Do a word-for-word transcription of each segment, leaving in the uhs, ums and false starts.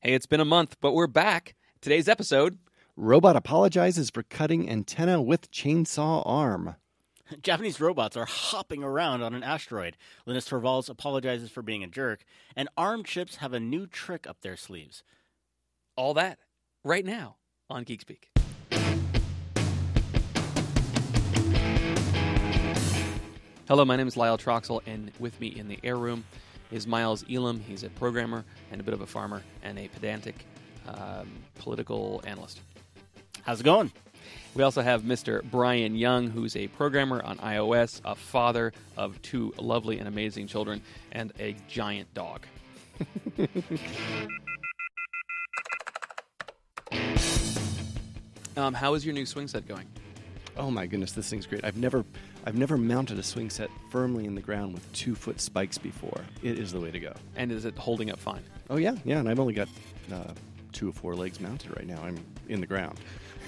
Hey, it's been a month, but we're back. Today's episode... Robot apologizes for cutting antenna with chainsaw arm. Japanese robots are hopping around on an asteroid. Linus Torvalds apologizes for being a jerk. And ARM chips have a new trick up their sleeves. All that right now on Geek Speak. Hello, my name is Lyle Troxel, and with me in the air room is Miles Elam. He's a programmer and a bit of a farmer and a pedantic um, political analyst. How's it going? We also have Mister Brian Young, who's a programmer on iOS, a father of two lovely and amazing children, and a giant dog. um, how is your new swing set going? Oh my goodness, this thing's great. I've never I've never mounted a swing set firmly in the ground with two-foot spikes before. It is the way to go. And is it holding up fine? Oh yeah, yeah, and I've only got uh, two or four legs mounted right now. I'm in the ground.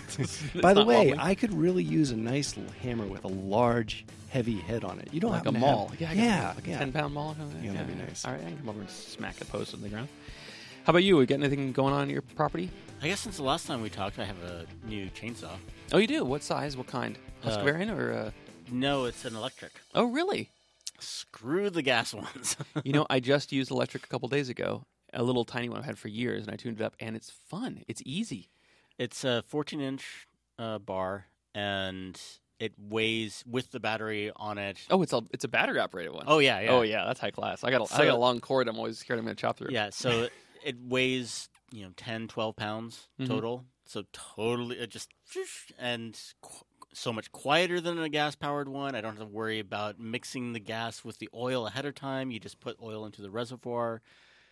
By the way, wobbly. I could really use a nice little hammer with a large, heavy head on it. You don't Like a happen to maul. have- Yeah, I yeah, guess like a yeah. ten-pound maul or something? Yeah, that'd be nice. All right, I can come over and smack a post on the ground. How about you? We got anything going on in your property? I guess since the last time we talked, I have a new chainsaw. Oh, you do? What size? What kind? Uh, Husqvarna or... Uh... No, it's an electric. Oh, really? Screw the gas ones. You know, I just used electric a couple days ago. A little tiny one I've had for years, and I tuned it up, and it's fun. It's easy. It's a fourteen-inch uh, bar, and it weighs with the battery on it. Oh, it's a it's a battery operated one. Oh, yeah, yeah. Oh, yeah. That's high class. I got a, I So- got a long cord. I'm always scared I'm going to chop through. Yeah, so it weighs, you know, ten, twelve pounds Mhm. total. So totally, it just, and qu- so much quieter than a gas-powered one. I don't have to worry about mixing the gas with the oil ahead of time. You just put oil into the reservoir.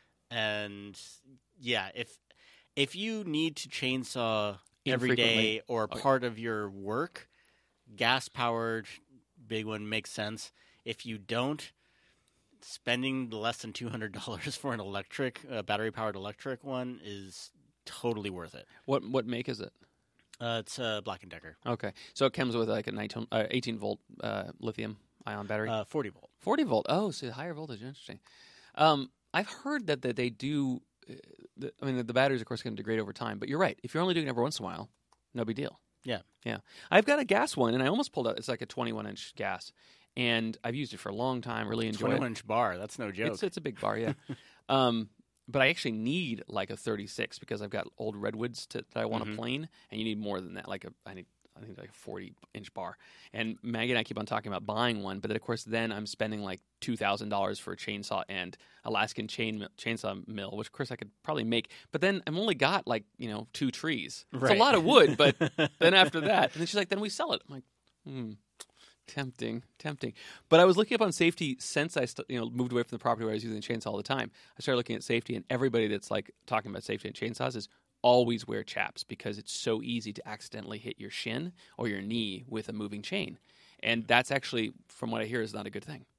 And, yeah, if if you need to chainsaw every day Infrequently. or Oh, yeah. part of your work, gas-powered, big one makes sense. If you don't, spending less than two hundred dollars for an electric, uh, battery-powered electric one is totally worth it. What what make is it? Uh, it's uh, Black and Decker, Okay. So it comes with like a nineteen, uh, eighteen volt uh, lithium ion battery? uh, forty volt. forty volt. Oh, so higher voltage. Interesting. Um, I've heard that, that they do. Uh, the, I mean, the, the batteries, of course, can degrade over time. But you're right. If you're only doing it every once in a while, no big deal. Yeah. Yeah. I've got a gas one, and I almost pulled out. It's like a twenty-one inch gas, and I've used it for a long time. Really enjoy it. twenty-one inch bar. That's no joke. It's it's a big bar, yeah. um, but I actually need like a thirty-six because I've got old redwoods to, that I want to Mhm. plane, and you need more than that. Like a I need I think like a forty inch bar. And Maggie and I keep on talking about buying one, but then, of course then I'm spending like two thousand dollars for a chainsaw and Alaskan chain chainsaw mill, which of course I could probably make. But then I've only got like you know two trees. It's Right. a lot of wood, but then after that, and then she's like, then we sell it. I'm like, hmm. Tempting, tempting. But I was looking up on safety since I st- you know moved away from the property where I was using the chainsaw all the time. I started looking at safety, and everybody that's like talking about safety and chainsaws is always wear chaps because it's so easy to accidentally hit your shin or your knee with a moving chain, and that's actually, from what I hear, is not a good thing.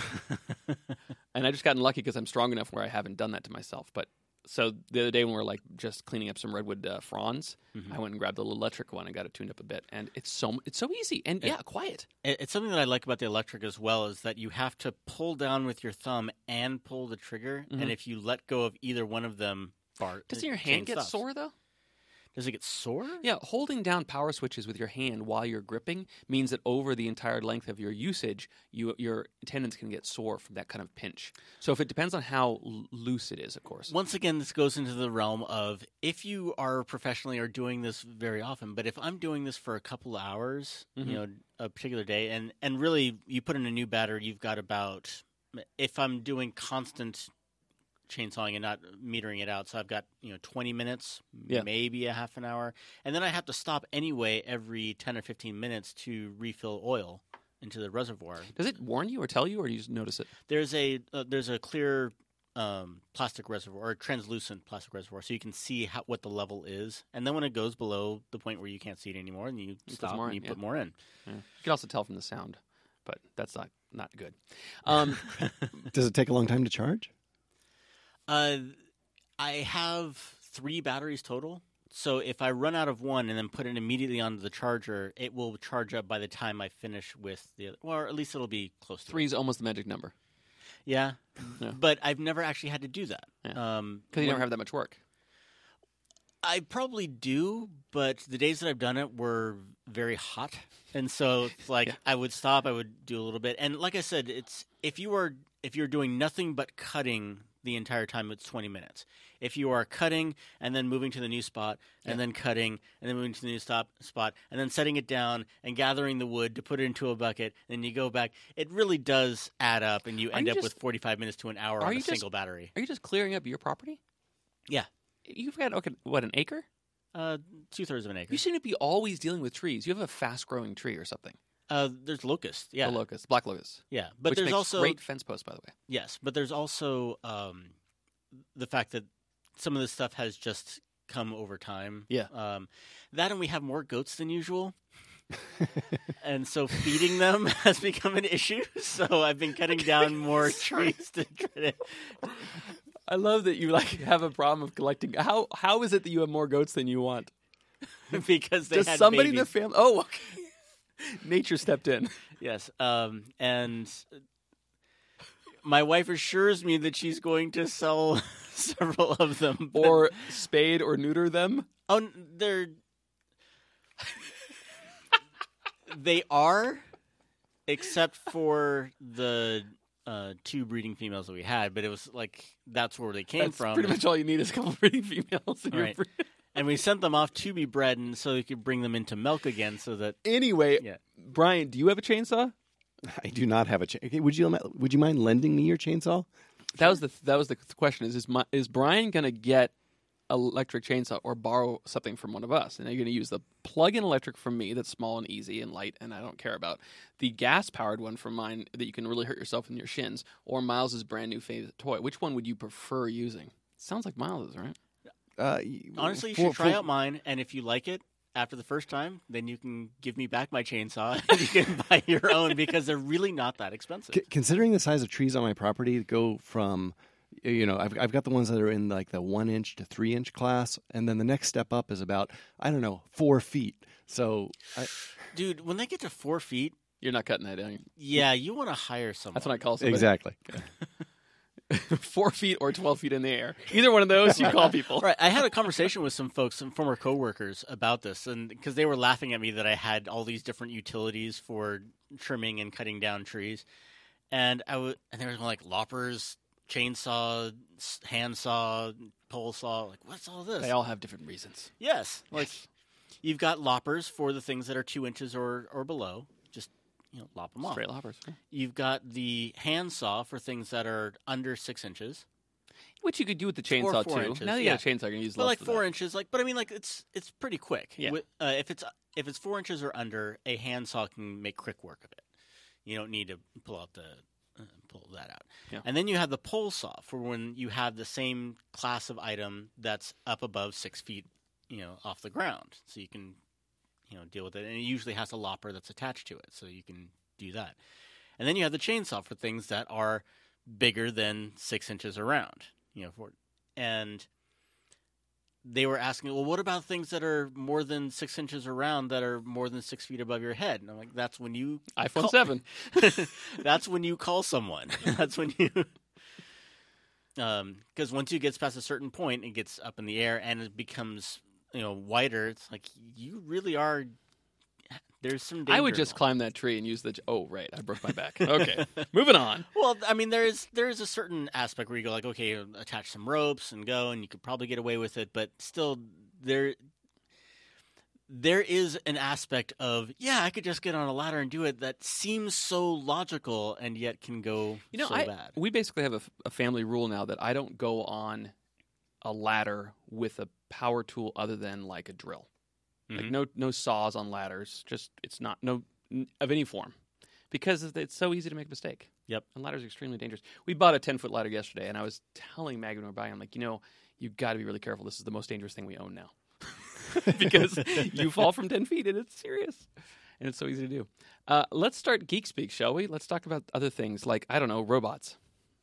And I just gotten lucky because I'm strong enough where I haven't done that to myself. But so the other day when we were like just cleaning up some redwood uh, fronds, Mhm. I went and grabbed the little electric one and got it tuned up a bit, and it's so it's so easy and yeah, quiet. It- It's something that I like about the electric as well is that you have to pull down with your thumb and pull the trigger, Mhm. and if you let go of either one of them, bar Doesn't the your chain hand get stops. sore though? Does it get sore? Yeah, holding down power switches with your hand while you're gripping means that over the entire length of your usage, you, your tendons can get sore from that kind of pinch. So if it depends on how l- loose it is, of course. Once again, this goes into the realm of if you are professionally or doing this very often, but if I'm doing this for a couple of hours, Mhm. you know, a particular day, and, and really you put in a new battery, you've got about, if I'm doing constant chainsawing and not metering it out, so I've got, you know, twenty minutes, Yeah. maybe a half an hour, and then I have to stop anyway every ten or fifteen minutes to refill oil into the reservoir. Does it warn you or tell you, or do you just notice it? There's a uh, there's a clear um, plastic reservoir or translucent plastic reservoir, so you can see how, what the level is. And then when it goes below the point where you can't see it anymore, and you put stop more and in, you yeah. put more in. Yeah. You can also tell from the sound, but that's not, not good. Um, Does it take a long time to charge? Uh, I have three batteries total. So if I run out of one and then put it immediately onto the charger, it will charge up by the time I finish with the other. Or at least it'll be close to three it. is almost the magic number Yeah. Yeah. But I've never actually had to do that. Yeah. Um, because you when- never have that much work. I probably do, but the days that I've done it were very hot, and so it's like Yeah. I would stop, I would do a little bit, and like I said, it's if you are if you're doing nothing but cutting the entire time, it's twenty minutes. If you are cutting and then moving to the new spot, and Yeah. then cutting and then moving to the new stop spot, and then setting it down and gathering the wood to put it into a bucket, and you go back, it really does add up, and you Are end you up just- with forty-five minutes to an hour Are on you a just- single battery. Are you just clearing up your property? Yeah, You've got okay, what an acre? uh, two thirds of an acre. You seem to be always dealing with trees. You have a fast-growing tree or something. Uh, there's locust, yeah, The locust, black locust, yeah, but which there's makes also great fence posts, by the way. yes, but there's also um, the fact that some of this stuff has just come over time. Yeah. um, that and we have more goats than usual, and so feeding them has become an issue. So I've been cutting down more trees to try to. I love that you like have a problem of collecting. How how is it that you have more goats than you want? because they Does had somebody in babies. the family? Oh, okay. Nature stepped in. Yes, um, and my wife assures me that she's going to sell several of them, but- Or spade or neuter them. oh, n- they're they are, except for the uh, two breeding females that we had. But it was like that's where they came That's from, pretty much all you need is a couple of breeding females. And you're Right. free. and we sent them off to be bred, and so we could bring them into milk again, so that Anyway, Yeah. Brian, do you have a chainsaw? I do not have a chainsaw. Would you would you mind lending me your chainsaw? That was the that was the question. Is is, my, is Brian going to get an electric chainsaw or borrow something from one of us? And you're going to use the plug-in electric from me that's small and easy and light, and I don't care about the gas-powered one from mine that you can really hurt yourself in your shins, or Miles's brand new favorite toy. Which one would you prefer using? Sounds like Miles's, right? Uh, honestly, you for- should try for- out mine, and if you like it after the first time, then you can give me back my chainsaw and you can buy your own because they're really not that expensive. C- considering the size of trees on my property, to go from, you know, I've I've got the ones that are in like the one inch to three inch class, and then the next step up is about I don't know four feet. So I, Dude, when they get to four feet, You're not cutting that down. yeah, you want to hire someone. That's what I call somebody. exactly. Four feet or twelve feet in the air. Either one of those, you call people. Right. I had a conversation with some folks, some former coworkers about this, and because they were laughing at me that I had all these different utilities for trimming and cutting down trees, and I was, and they were like loppers, chainsaw, s- handsaw, pole saw. Like, what's all this? They all have different reasons. Yes, like you've got loppers for the things that are two inches or, or below. Just you know, lop them off. Straight loppers. yeah. You've got the handsaw for things that are under six inches. Which you could do with the chainsaw four too. inches, Now that you yeah. got a chainsaw, you're gonna use But less like of four that. inches, like but I mean, like it's it's pretty quick. Yeah. Wi- Uh, if it's if it's four inches or under, a handsaw can make quick work of it. You don't need to pull out the uh, pull that out. Yeah. And then you have the pole saw for when you have the same class of item that's up above six feet, you know, off the ground, so you can you know deal with it. And it usually has a lopper that's attached to it, so you can do that. And then you have the chainsaw for things that are bigger than six inches around. You know, for and they were asking, well, what about things that are more than six inches around that are more than six feet above your head? And I'm like, that's when you iPhone call- seven. that's when you call someone. That's when you, um, because once you get past a certain point, it gets up in the air and it becomes you know wider. It's like you really are. There's some. Danger I would just involved. climb that tree and use the. Oh, right. I broke my back. Okay. Moving on. Well, I mean, there is there is a certain aspect where you go like, okay, attach some ropes and go, and you could probably get away with it, but still, there there is an aspect of yeah, I could just get on a ladder and do it that seems so logical and yet can go You know, so I, bad. we basically have a, a family rule now that I don't go on a ladder with a power tool other than like a drill. Like Mhm. no no saws on ladders. Just it's not no n- of any form because it's- it's so easy to make a mistake. Yep. And ladders are extremely dangerous. We bought a ten foot ladder yesterday, and I was telling Maggie when we were buying, I'm like, you know, you got to be really careful. This is the most dangerous thing we own now because you fall from ten feet and it's serious. And it's so easy to do. Uh, let's start Geek Speak, shall we? Let's talk about other things like, I don't know, robots.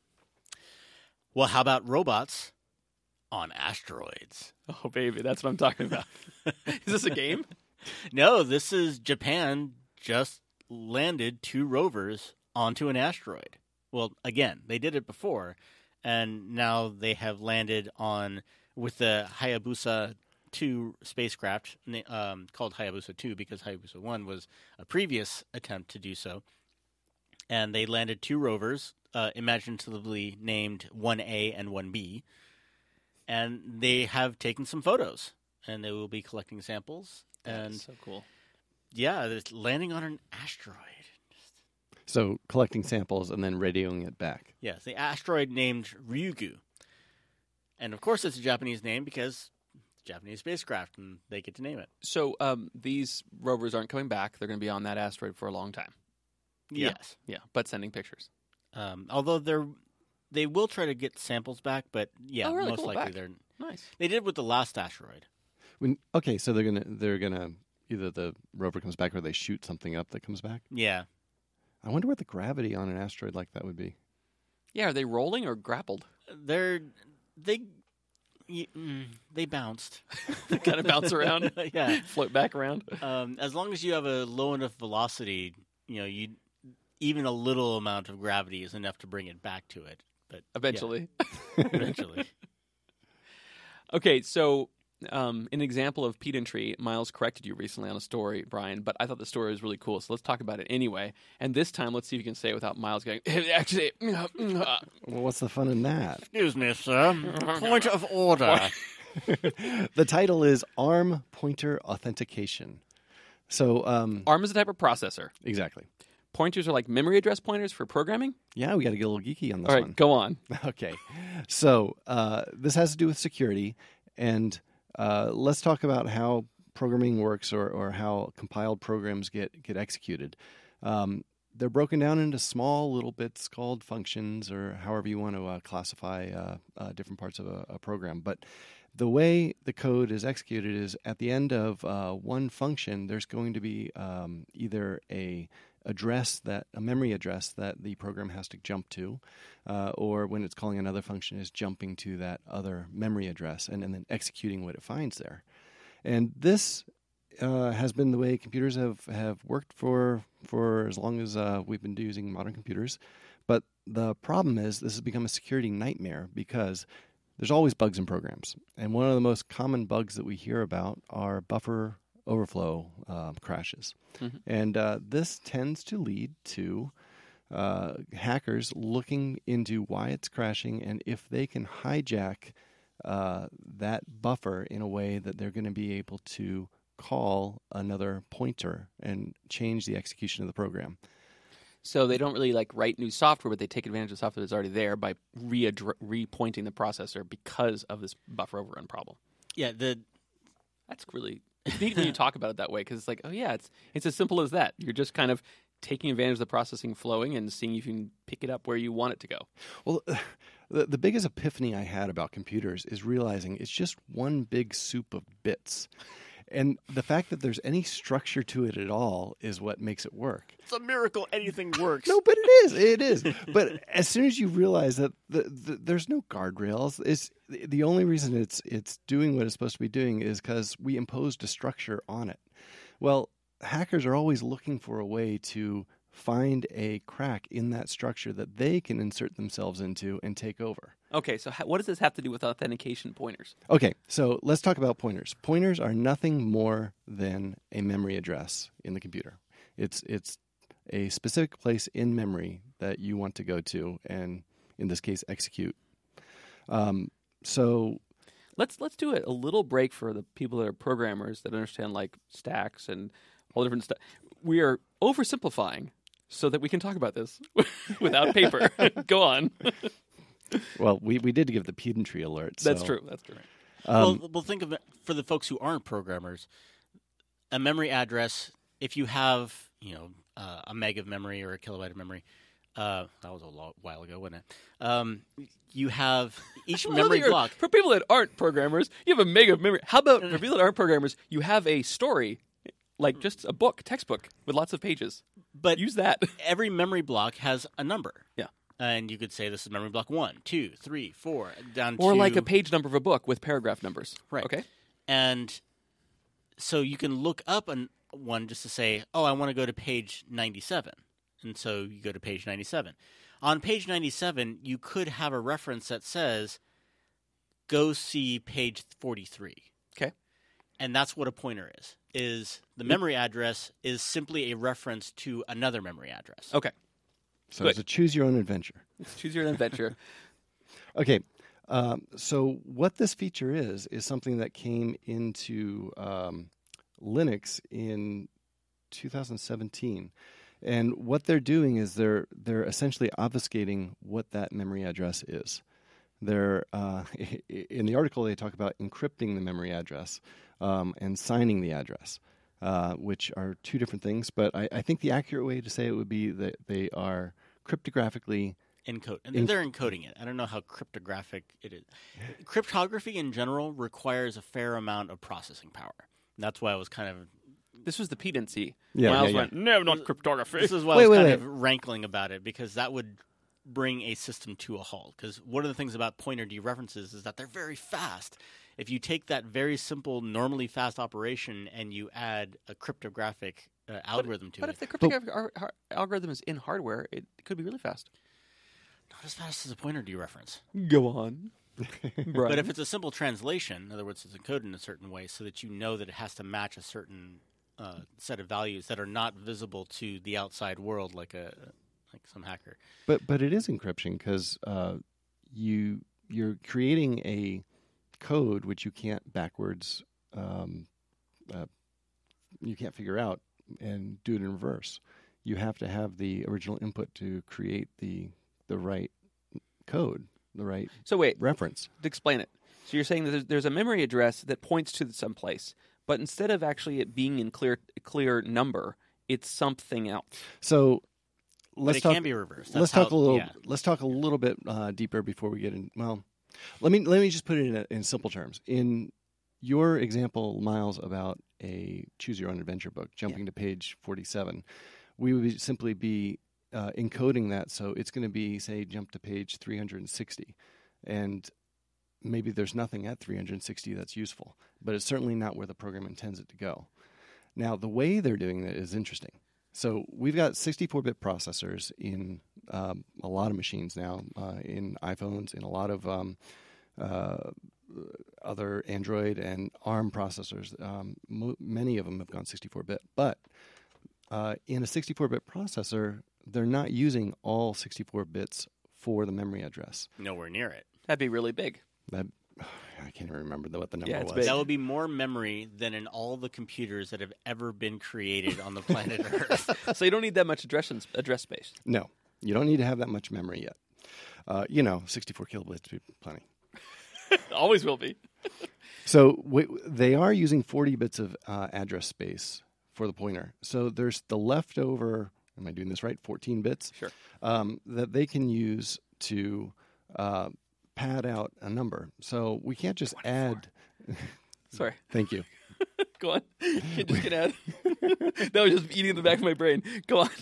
Well, how about robots on asteroids? Oh, baby, that's what I'm talking about. Is this a game? No, this is Japan just landed two rovers onto an asteroid. Well, again, they did it before, and now they have landed on with the Hayabusa two spacecraft na- um, called Hayabusa two because Hayabusa one was a previous attempt to do so. And they landed two rovers, uh, imaginatively named one A and one B. And they have taken some photos, and they will be collecting samples. That And is so cool. yeah, it's landing on an asteroid. So collecting samples and then radioing it back. Yes, the asteroid named Ryugu. And of course it's a Japanese name because it's a Japanese spacecraft and they get to name it. So um, these rovers aren't coming back. They're going to be on that asteroid for a long time. Yeah. Yes. Yeah, but sending pictures. Um, although they're they will try to get samples back, but yeah, Oh, really? most Cool, likely back. they're Nice. they did with the last asteroid. When okay, so they're gonna they're gonna either the rover comes back or they shoot something up that comes back. Yeah. I wonder what the gravity on an asteroid like that would be. Yeah, are they rolling or grappled? They're they y- mm, they bounced. They kind of bounce around, Yeah. float back around. Um, as long as you have a low enough velocity, you know, you even a little amount of gravity is enough to bring it back to it. But Eventually. yeah, eventually. Okay, so um, an example of pedantry, Miles corrected you recently on a story, Brian, but I thought the story was really cool, so let's talk about it anyway. And this time, let's see if you can say it without Miles going, actually, Well, what's the fun in that? Excuse me, sir. Point of order. The title is ARM Pointer Authentication. So, um, ARM is a type of processor. exactly. Pointers are like memory address pointers for programming. Yeah, we got to get a little geeky on this All right, one. go on. Okay. So, uh, this has to do with security, and uh, let's talk about how programming works or, or how compiled programs get, get executed. Um, they're broken down into small little bits called functions or however you want to uh, classify uh, uh, different parts of a, a program. But the way the code is executed is at the end of uh, one function, there's going to be um, either a address that a memory address that the program has to jump to, uh, or when it's calling another function is jumping to that other memory address and, and then executing what it finds there. And this uh, has been the way computers have, have worked for for as long as uh, we've been using modern computers. But the problem is this has become a security nightmare because there's always bugs in programs. And one of the most common bugs that we hear about are buffer overflow uh, crashes. Mhm. And uh, this tends to lead to uh, hackers looking into why it's crashing and if they can hijack uh, that buffer in a way that they're going to be able to call another pointer and change the execution of the program. So they don't really like write new software, but they take advantage of software that's already there by re-addre- re-pointing the processor because of this buffer overrun problem. Yeah, the That's really it's neat when you talk about it that way because it's like, oh yeah, it's it's as simple as that. You're just kind of taking advantage of the processing flowing and seeing if you can pick it up where you want it to go. Well, the, the biggest epiphany I had about computers is realizing it's just one big soup of bits. And the fact that there's any structure to it at all is what makes it work. it's a miracle anything works. No, but it is. It is. But as soon as you realize that the, the, there's no guardrails, it's, the only reason it's it's doing what it's supposed to be doing is because we imposed a structure on it. Well, hackers are always looking for a way to find a crack in that structure that they can insert themselves into and take over. Okay, so ha- what does this have to do with authentication pointers? Okay, so let's talk about pointers. Pointers are nothing more than a memory address in the computer. It's it's a specific place in memory that you want to go to and, in this case, execute. Um, so Let's let's do it a little break for the people that are programmers that understand like stacks and all different stuff. We are oversimplifying so that we can talk about this without paper. Go on. Well, we, we did give the pedantry alert. That's so, true. That's true. Um, well, well, think of it for the folks who aren't programmers. A memory address, if you have, you know, uh, a meg of memory or a kilobyte of memory, uh, that was a lo- while ago, wasn't it? Um, you have each Well, memory you're- block. For people that aren't programmers, you have a mega of memory. How about for people that aren't programmers, you have a story, like just a book, textbook with lots of pages. But Use that. every memory block has a number. Yeah. And you could say this is memory block one, two, three, four, down Or to... like a page number of a book with paragraph numbers. Right. Okay. And so you can look up an, one just to say, oh, I want to go to page ninety-seven. And so you go to page ninety-seven. On page ninety-seven, you could have a reference that says, go see page forty-three. Okay. And that's what a pointer is. Is the memory address is simply a reference to another memory address. Okay. So Good. it's a choose your own adventure. Choose your own adventure. Okay. Um, so what this feature is is something that came into um, Linux in two thousand seventeen, and what they're doing is they're they're essentially obfuscating what that memory address is. They're uh, in the article they talk about encrypting the memory address um, and signing the address, uh, which are two different things. But I, I think the accurate way to say it would be that they are cryptographically Encode. And In- they're encoding it. I don't know how cryptographic it is. Cryptography in general requires a fair amount of processing power. That's why I was kind of. This was the pedancy. Yeah, Miles yeah, yeah. went, no, not cryptography. This is why Wait, I was wait, kind wait. of rankling about it, because that would bring a system to a halt. Because one of the things about pointer dereferences is that they're very fast. If you take that very simple, normally fast operation and you add a cryptographic uh, algorithm to But it, if the cryptographic ar- ar- algorithm is in hardware, it could be really fast. not as fast as a pointer dereference. Go on. But if it's a simple translation, in other words, it's encoded in a certain way so that you know that it has to match a certain uh, set of values that are not visible to the outside world, like a like some hacker. But but it is encryption because uh, you you're creating a code which you can't backwards um, uh, you can't figure out and do it in reverse. You have to have the original input to create the the right code, the right So wait, reference. to explain it. So you're saying that there's, there's a memory address that points to some place, but instead of actually it being in clear clear number, it's something else. So But let's it talk. can be reversed. Let's That's talk how- a little. yeah. Let's talk a little bit uh, deeper before we get in. Well, let me let me just put it in, in simple terms. In your example, Miles, about a choose your own adventure book, jumping to page forty-seven, we would be, simply be uh, encoding that. So it's going to be, say, jump to page three hundred sixty, and maybe there's nothing at three hundred sixty that's useful, but it's certainly not where the program intends it to go. Now, the way they're doing it is interesting. So we've got sixty-four bit processors in um, a lot of machines now, uh, in iPhones, in a lot of um, uh, other Android and ARM processors. Um, mo- many of them have gone sixty-four bit. But uh, in a sixty-four bit processor, they're not using all sixty-four bits for the memory address. Nowhere near it. That'd be really big. That, I can't even remember what the number Yeah, it's was. big. That would be more memory than in all the computers that have ever been created on the planet Earth. So you don't need that much address address space. No, you don't need to have that much memory yet. Uh, you know, sixty-four kilobytes would be plenty. Always will be. So w- they are using forty bits of uh, address space for the pointer. So there's the leftover, am I doing this right, fourteen bits? Sure. Um, that they can use to uh, pad out a number. So we can't just add... Sorry. Thank you. Go on. You're just gonna add. That was just eating in the back of my brain. Go on.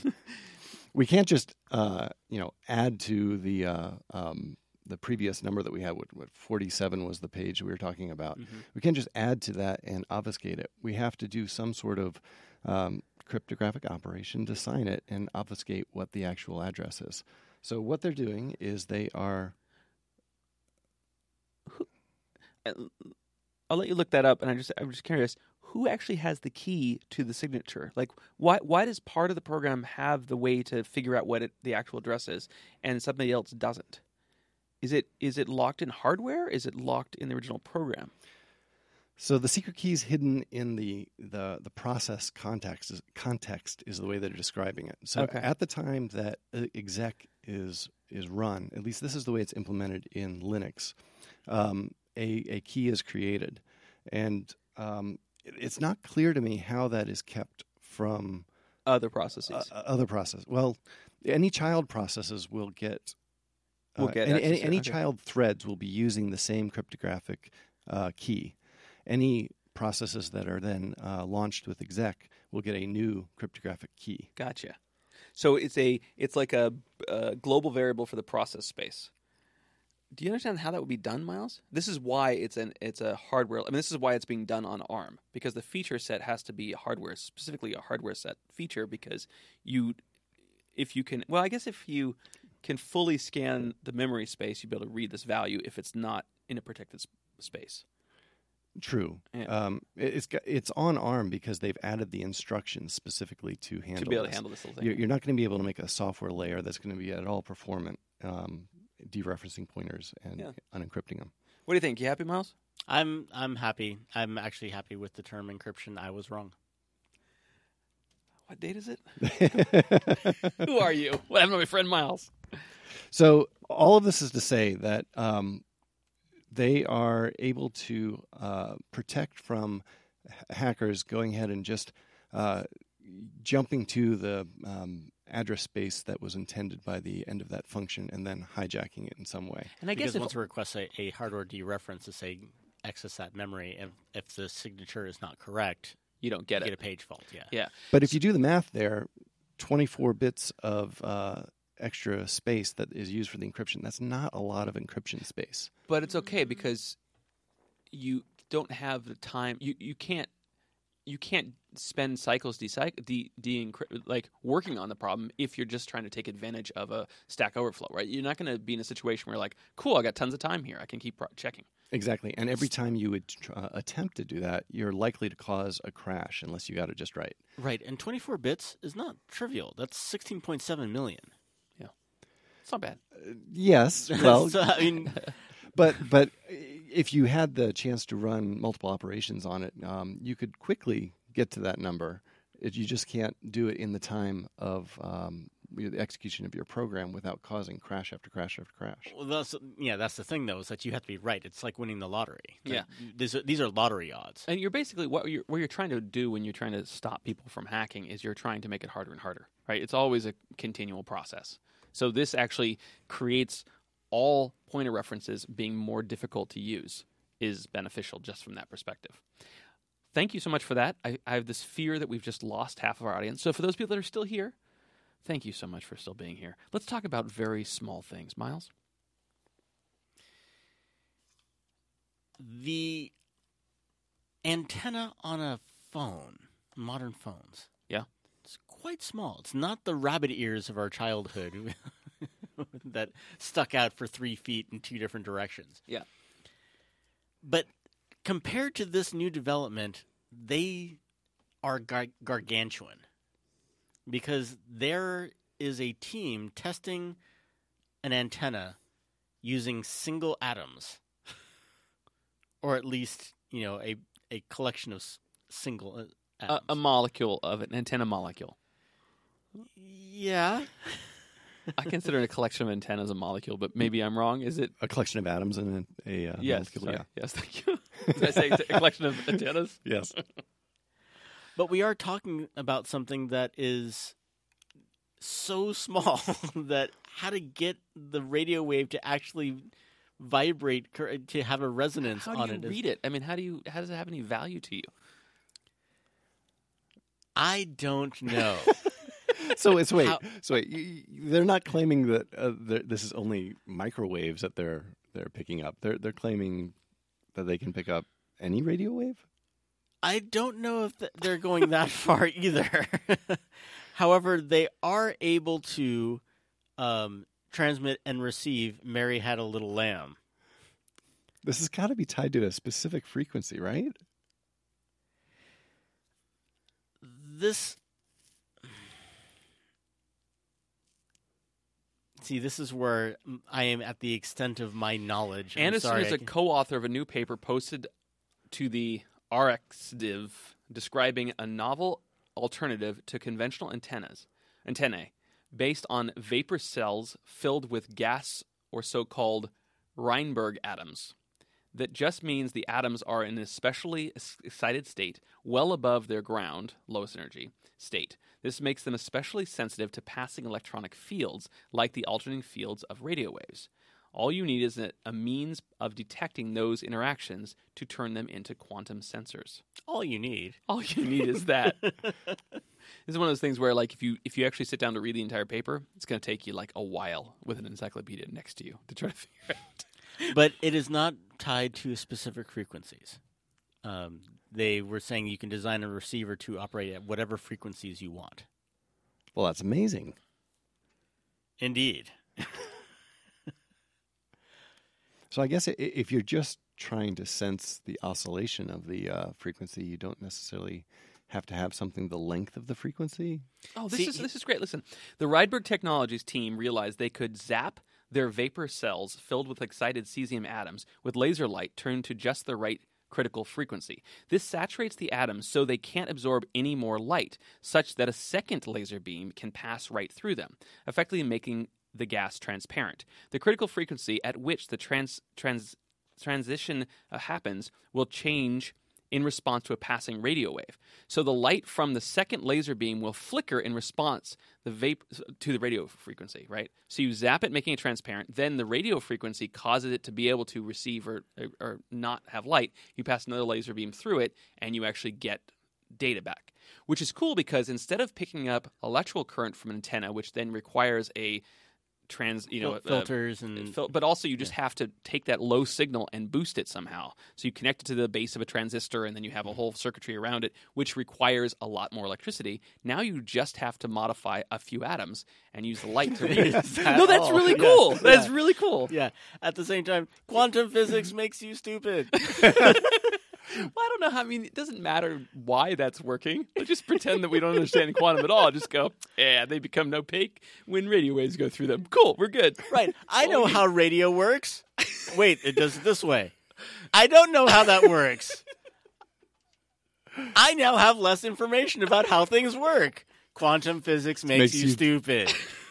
We can't just, uh, you know, add to the... Uh, um, the previous number that we had, what, what forty-seven was the page we were talking about. Mm-hmm. We can't just add to that and obfuscate it. We have to do some sort of um, cryptographic operation to sign it and obfuscate what the actual address is. So what they're doing is they are... I'll let you look that up, and I just I'm just curious. Who actually has the key to the signature? Like, why why does part of the program have the way to figure out what it, the actual address is, and somebody else doesn't? Is it is it locked in hardware? Is it locked in the original program? So the secret key is hidden in the, the, the process context is, context is the way that they're describing it. So Okay. at the time that uh, exec is is run, at least this is the way it's implemented in Linux, um, a, a key is created. And um, it- it's not clear to me how that is kept from Other processes. uh, other process. Well, any child processes will get... Will uh, get any, access any, to it, any okay. child threads will be using the same cryptographic uh, key. Any processes that are then uh, launched with exec will get a new cryptographic key. Gotcha. So it's a it's like a, a global variable for the process space. Do you understand how that would be done, Miles? This is why it's an it's a hardware. I mean, this is why it's being done on ARM, because the feature set has to be a hardware, specifically a hardware set feature. Because you, if you can, well, I guess if you can fully scan the memory space, you'd be able to read this value if it's not in a protected s- space. True. Yeah. Um, it- it's got, it's on ARM because they've added the instructions specifically to handle to be able this. to handle this little thing. You're, you're not going to be able to make a software layer that's going to be at all performant, um, dereferencing pointers and Yeah. unencrypting them. What do you think? You happy, Miles? I'm I'm happy. I'm actually happy with the term encryption. I was wrong. What date is it? Who are you? What happened to my friend Miles? So all of this is to say that um, they are able to uh, protect from h- hackers going ahead and just uh, jumping to the um, address space that was intended by the end of that function and then hijacking it in some way. And I Because guess if, once we request a, a hardware dereference to say access that memory, if, if the signature is not correct, you don't get you it. get a page fault. Yeah. Yeah. But if you do the math there, twenty-four bits of uh, extra space that is used for the encryption, that's not a lot of encryption space. But it's okay because you don't have the time. You you can't you can't spend cycles de de, de like working on the problem if you're just trying to take advantage of a Stack Overflow, right? You're not going to be in a situation where you're like, cool, I got tons of time here. I can keep pro- checking. Exactly. And every time you would uh, attempt to do that, you're likely to cause a crash unless you got it just right. Right. And twenty-four bits is not trivial. That's sixteen point seven million. It's not bad. Yes. Well, So, I mean, but but if you had the chance to run multiple operations on it, um, you could quickly get to that number. It, you just can't do it in the time of um, the execution of your program without causing crash after crash after crash. well, that's, yeah, that's the thing, though, is that you have to be right. It's like winning the lottery. It's Yeah. like, these are, these are lottery odds. And you're basically what you're what you're trying to do when you're trying to stop people from hacking is you're trying to make it harder and harder, right? It's always a continual process. So this actually creates all pointer references being more difficult to use is beneficial just from that perspective. Thank you so much for that. I, I have this fear that we've just lost half of our audience. So for those people that are still here, thank you so much for still being here. Let's talk about very small things. Miles? The antenna on a phone, modern phones, Yeah. it's quite small. It's not the rabbit ears of our childhood that stuck out for three feet in two different directions. Yeah. But compared to this new development, they are gar- gargantuan because there is a team testing an antenna using single atoms, or at least, you know, a, a collection of s- single uh, A, atoms. a molecule of an antenna molecule. Yeah. I consider a collection of antennas a molecule, but maybe I'm wrong. Is it? A collection of atoms in a, a uh, Yes. molecule. Sorry. Yeah. Yes, thank you. Did I say a collection of antennas? Yes. But we are talking about something that is so small that how to get the radio wave to actually vibrate, cor- to have a resonance How on do you it. is- read it? I mean, how do you? How does it have any value to you? I don't know. So it's wait, How- so wait. You, you- they're not claiming that uh, they're- this is only microwaves that they're they're picking up. They're they're claiming that they can pick up any radio wave. I don't know if th- they're going that far either. However, they are able to um, transmit and receive "Mary Had a Little Lamb." This has got to be tied to a specific frequency, right? This, see, this is where I am at the extent of my knowledge. I'm Anderson sorry, is I a can't- co-author of a new paper posted to the R X Div describing a novel alternative to conventional antennas, antennae, based on vapor cells filled with gas or so-called Reinberg atoms. That just means the atoms are in an especially excited state, well above their ground, lowest energy, state. This makes them especially sensitive to passing electronic fields, like the alternating fields of radio waves. All you need is a, a means of detecting those interactions to turn them into quantum sensors. all you need. All you need is that. This is one of those things where, like, if you if you actually sit down to read the entire paper, it's going to take you like a while with an encyclopedia next to you to try to figure it out. But it is not tied to specific frequencies. Um, they were saying you can design a receiver to operate at whatever frequencies you want. Well, that's amazing. Indeed. So I guess i- if you're just trying to sense the oscillation of the uh, frequency, you don't necessarily have to have something the length of the frequency. Oh, this See, is this is great. Listen, the Rydberg Technologies team realized they could zap their vapor cells filled with excited cesium atoms with laser light turned to just the right critical frequency. This saturates the atoms so they can't absorb any more light, such that a second laser beam can pass right through them, effectively making the gas transparent. The critical frequency at which the trans, trans transition uh, happens will change in response to a passing radio wave. So the light from the second laser beam will flicker in response the vapor to the radio frequency, right? So you zap it, making it transparent. Then the radio frequency causes it to be able to receive or, or not have light. You pass another laser beam through it, and you actually get data back, which is cool because instead of picking up electrical current from an antenna, which then requires a trans, you know, Fil- filters uh, and, fil- but also you just yeah. have to take that low signal and boost it somehow. So you connect it to the base of a transistor, and then you have a whole circuitry around it, which requires a lot more electricity. Now you just have to modify a few atoms and use the light to read it. that No, that's all? really Yeah. cool. Yeah. That's really cool. Yeah. At the same time, quantum physics makes you stupid. Well, I don't know how. I mean, it doesn't matter why that's working. Let's just pretend that we don't understand quantum at all. Just go, yeah, they become opaque when radio waves go through them. Cool, we're good. Right. I know how radio works. Wait, it does it this way. I don't know how that works. I now have less information about how things work. Quantum physics makes, Makes you, you- stupid.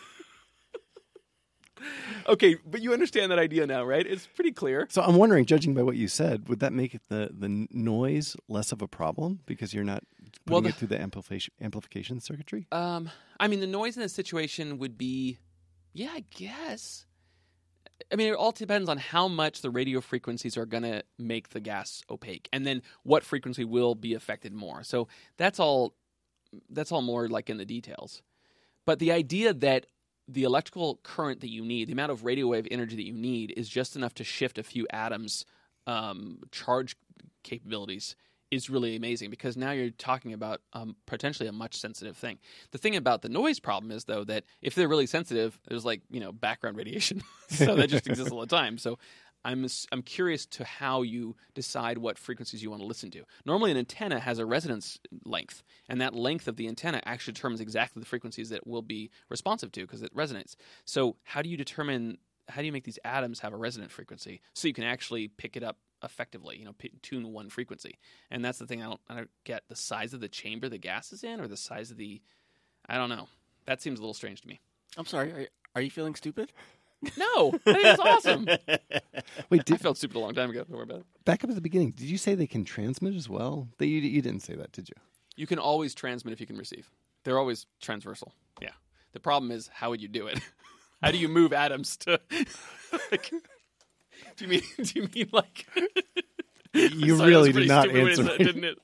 Okay, but you understand that idea now, right? It's pretty clear. So I'm wondering, judging by what you said, would that make it the, the noise less of a problem because you're not putting Well, the- it through the amplification amplification circuitry? Um, I mean, the noise in this situation would be, yeah, I guess. I mean, it all depends on how much the radio frequencies are going to make the gas opaque, and then what frequency will be affected more. So that's all. That's all more like in the details. But the idea that the electrical current that you need, the amount of radio wave energy that you need, is just enough to shift a few atoms' um, charge capabilities is really amazing, because now you're talking about um, potentially a much sensitive thing. The thing about the noise problem is, though, that if they're really sensitive, there's like, you know, background radiation. So that just exists all the time. So I'm I'm curious to how you decide what frequencies you want to listen to. Normally, an antenna has a resonance length, and that length of the antenna actually determines exactly the frequencies that it will be responsive to because it resonates. So how do you determine, how do you make these atoms have a resonant frequency so you can actually pick it up effectively, you know, p- tune one frequency? And that's the thing I don't, I don't get, the size of the chamber the gas is in, or the size of the, I don't know. That seems a little strange to me. I'm sorry. Are, are you feeling stupid? No, I think it's awesome. Wait, I did, felt stupid a long time ago. Don't worry about it. back up at the beginning, did you say they can transmit as well? That you, you didn't say that, did you? You can always transmit if you can receive. They're always transversal. Yeah. The problem is, how would you do it? How do you move atoms to? Like, do you mean? Do you mean like? You Sorry, really that was did not pretty stupid way to answer. say it, didn't it?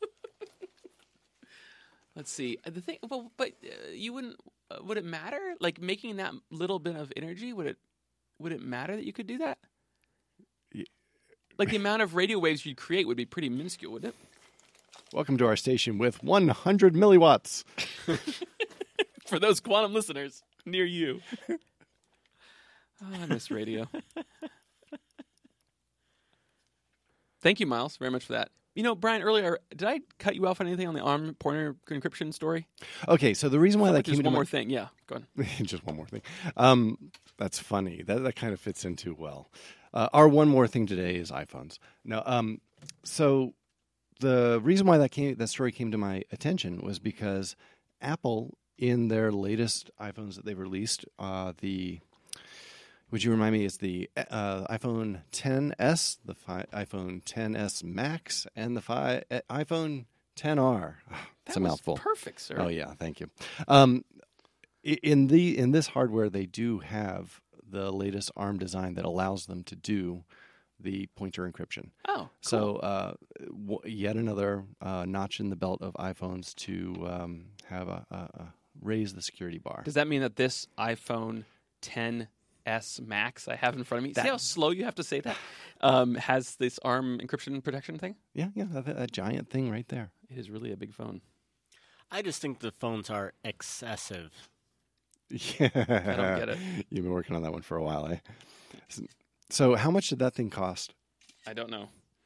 Let's see. Uh, The thing, well, but uh, you wouldn't. Uh, would it matter? Like making that little bit of energy? Would it? Would it matter that you could do that? Yeah. Like the amount of radio waves you'd create would be pretty minuscule, wouldn't it? Welcome to our station with one hundred milliwatts. For those quantum listeners near you. Oh, I miss radio. Thank you, Miles, very much for that. You know, Brian, earlier, did I cut you off on anything on the ARM pointer encryption story? Okay, so the reason why Felt that like came there's into one my- more thing. Yeah, go on. just one more thing. Um, that's funny. That that kind of fits in too well. Uh, our one more thing today is iPhones. No, um, so the reason why that came that story came to my attention was because Apple, in their latest iPhones that they've released, uh, the would you remind me? It's the uh, iPhone X S, the fi- iPhone X S Max, and the fi- uh, iPhone X R. It's That a was mouthful. perfect, sir. Oh yeah, thank you. Um, i- in the in this hardware, they do have the latest ARM design that allows them to do the pointer encryption. Oh, cool. So uh, w- yet another uh, notch in the belt of iPhones to um, have a, a, a raise the security bar. Does that mean that this iPhone X S Max I have in front of me, That- see how slow you have to say that, um, has this ARM encryption protection thing? Yeah, yeah, that, that giant thing right there. It is really a big phone. I just think the phones are excessive. Yeah, I don't get it. You've been working on that one for a while, eh? So, how much did that thing cost? I don't know.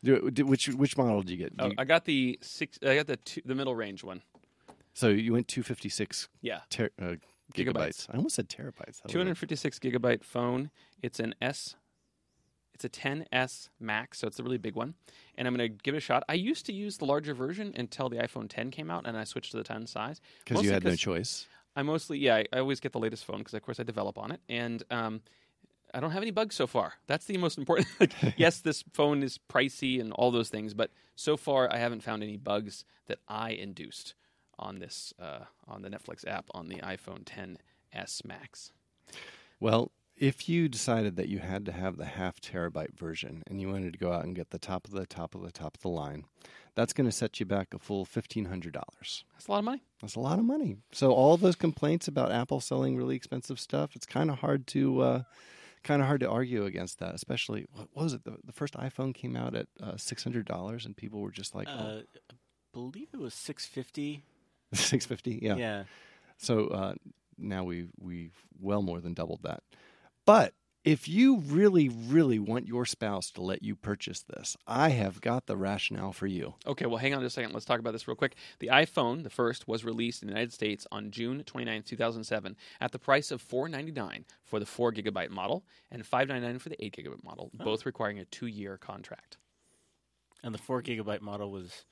Do, do, which which model did you get? Oh, You- I got the six. I got the two, the middle range one. so you went two fifty-six Yeah, ter- uh, gigabytes. Gigabytes. I almost said terabytes. That two would've- hundred fifty-six gigabyte phone. It's an S. It's a ten S Max, so it's the really big one. And I'm going to give it a shot. I used to use the larger version until the iPhone ten came out, and I switched to the ten size. because Mostly you had no 'cause choice. I mostly, yeah, I, I always get the latest phone because, of course, I develop on it, and um, I don't have any bugs so far. That's the most important. Like, yes, this phone is pricey and all those things, but so far I haven't found any bugs that I induced on this uh, on the Netflix app on the iPhone ten S Max. Well, if you decided that you had to have the half terabyte version and you wanted to go out and get the top of the top of the top of the line, that's going to set you back a full fifteen hundred dollars. That's a lot of money. That's a lot of money. So all those complaints about Apple selling really expensive stuff, it's kind of hard to uh, kind of hard to argue against that. Especially, what was it? The, the first iPhone came out at uh, six hundred dollars, and people were just like, oh. Uh, I believe it was six fifty. six fifty. Yeah. Yeah. So uh, now we we've well more than doubled that. But if you really, really want your spouse to let you purchase this, I have got the rationale for you. Okay, well, hang on just a second. Let's talk about this real quick. The iPhone, the first, was released in the United States on June twenty-ninth, two thousand seven at the price of four hundred ninety-nine dollars for the four gigabyte model and five hundred ninety-nine dollars for the eight gigabyte model, Oh. both requiring a two-year contract. And the four gigabyte model was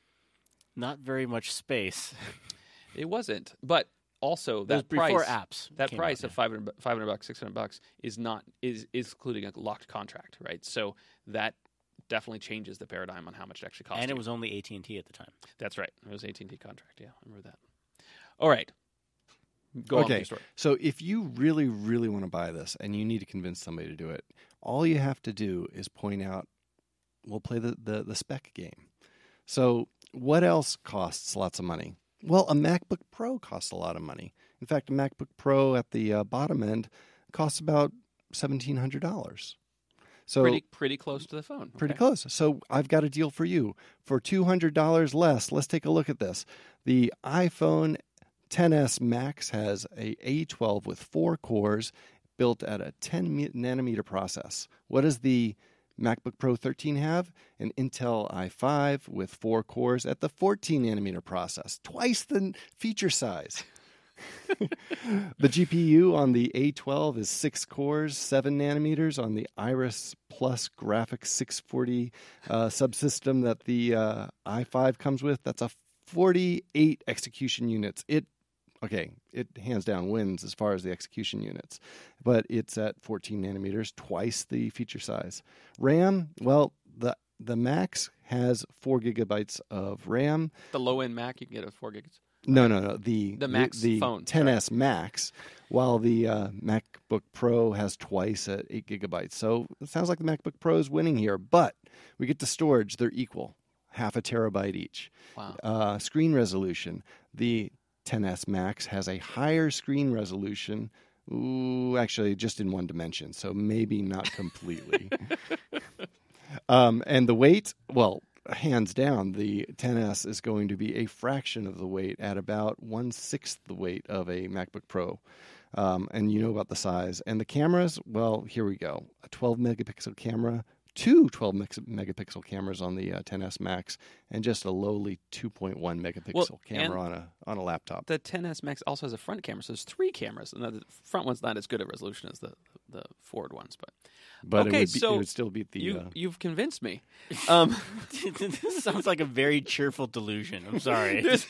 not very much space. It wasn't, but also That was that price before apps. that came price out, of five hundred, five hundred bucks, six hundred bucks is not is is including a locked contract, right? So that definitely changes the paradigm on how much it actually yeah. costs. And you. it was only A T and T at the time. That's right. It was A T and T contract. Yeah, I remember that. All right. Go on with Okay. your story. So if you really, really want to buy this and you need to convince somebody to do it, all you have to do is point out, we'll play the, the, the spec game. So what else costs lots of money? Well, a MacBook Pro costs a lot of money. In fact, a MacBook Pro at the uh, bottom end costs about seventeen hundred dollars. So Pretty pretty close to the phone. Pretty Okay. close. So I've got a deal for you. For two hundred dollars less, let's take a look at this. The iPhone ten S Max has a A twelve with four cores built at a ten nanometer process. What does the MacBook Pro thirteen have? An Intel i five with four cores at the fourteen nanometer process, twice the feature size. The G P U on the A twelve is six cores, seven nanometers. On the Iris Plus Graphics six forty uh, subsystem that the uh, i five comes with, that's a forty-eight execution units. It okay, it hands down wins as far as the execution units, but it's at fourteen nanometers, twice the feature size. RAM, well, the the Max has four gigabytes of RAM. The low end Mac, you can get a four gigs. No, no, no. The The Max the, the phone, ten S Max, while the uh, MacBook Pro has twice at eight gigabytes. So it sounds like the MacBook Pro is winning here. But we get to storage; they're equal, half a terabyte each. Wow. Uh, screen resolution: the ten S Max has a higher screen resolution. Ooh, actually, just in one dimension, so maybe not completely. um, and the weight, well. Hands down, the ten S is going to be a fraction of the weight at about one-sixth the weight of a MacBook Pro. Um, and you know about the size. And the cameras, well, here we go. A twelve megapixel camera, two twelve megapixel cameras on the uh, ten S Max, and just a lowly two point one megapixel Well, camera on a on a laptop. The ten S Max also has a front camera, so there's three cameras. And the front one's not as good a resolution as the the forward ones, but But okay, it, would be, so it would still beat the... you uh, you've convinced me. Um, This sounds like a very cheerful delusion. I'm sorry. There's-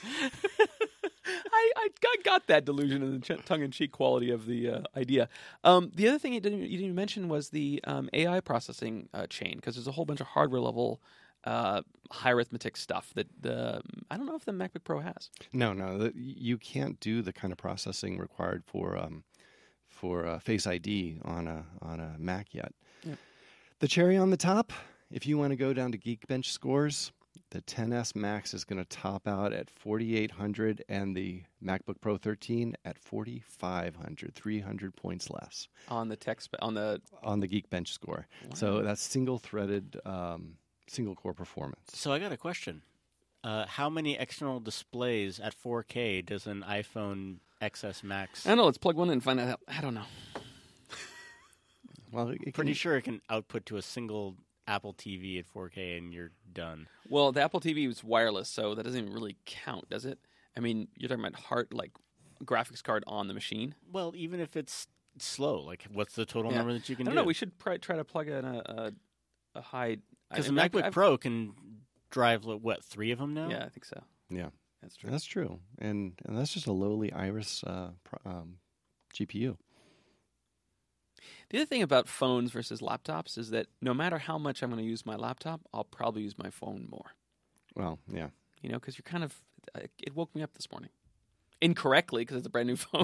I, I got, got that delusion and the ch- tongue-in-cheek quality of the uh, idea. Um, the other thing you didn't, you didn't mention was the um, A I processing uh, chain, because there's a whole bunch of hardware-level uh, high arithmetic stuff that the I don't know if the MacBook Pro has. No, no, the- you can't do the kind of processing required for um, for uh, Face I D on a on a Mac yet. Yeah. The cherry on the top, if you want to go down to Geekbench scores, the ten S Max is going to top out at forty-eight hundred and the MacBook Pro thirteen at forty-five hundred, three hundred points less On the tech spe- on the on the Geekbench score. So that's single-threaded, um, single-core performance. So I got a question. Uh, how many external displays at four K does an iPhone X S Max? I don't know. Let's plug one in and find out. I don't know. Well, it Pretty can- sure it can output to a single Apple T V at four K and you're done. Well, the Apple T V was wireless, so that doesn't even really count, does it? I mean, you're talking about hard, like graphics card on the machine. Well, even if it's slow, like what's the total Yeah. number that you can I don't do? know. We should pr- try to plug in a a, a high Because I the mean, I've- MacBook I've- Pro can drive like, what three of them now? Yeah, I think so. Yeah, That's true. that's true, and and that's just a lowly Iris uh, pro- um, G P U. The other thing about phones versus laptops is that no matter how much I'm going to use my laptop, I'll probably use my phone more. Well, yeah. You know, because you're kind of it woke me up this morning incorrectly because it's a brand new phone.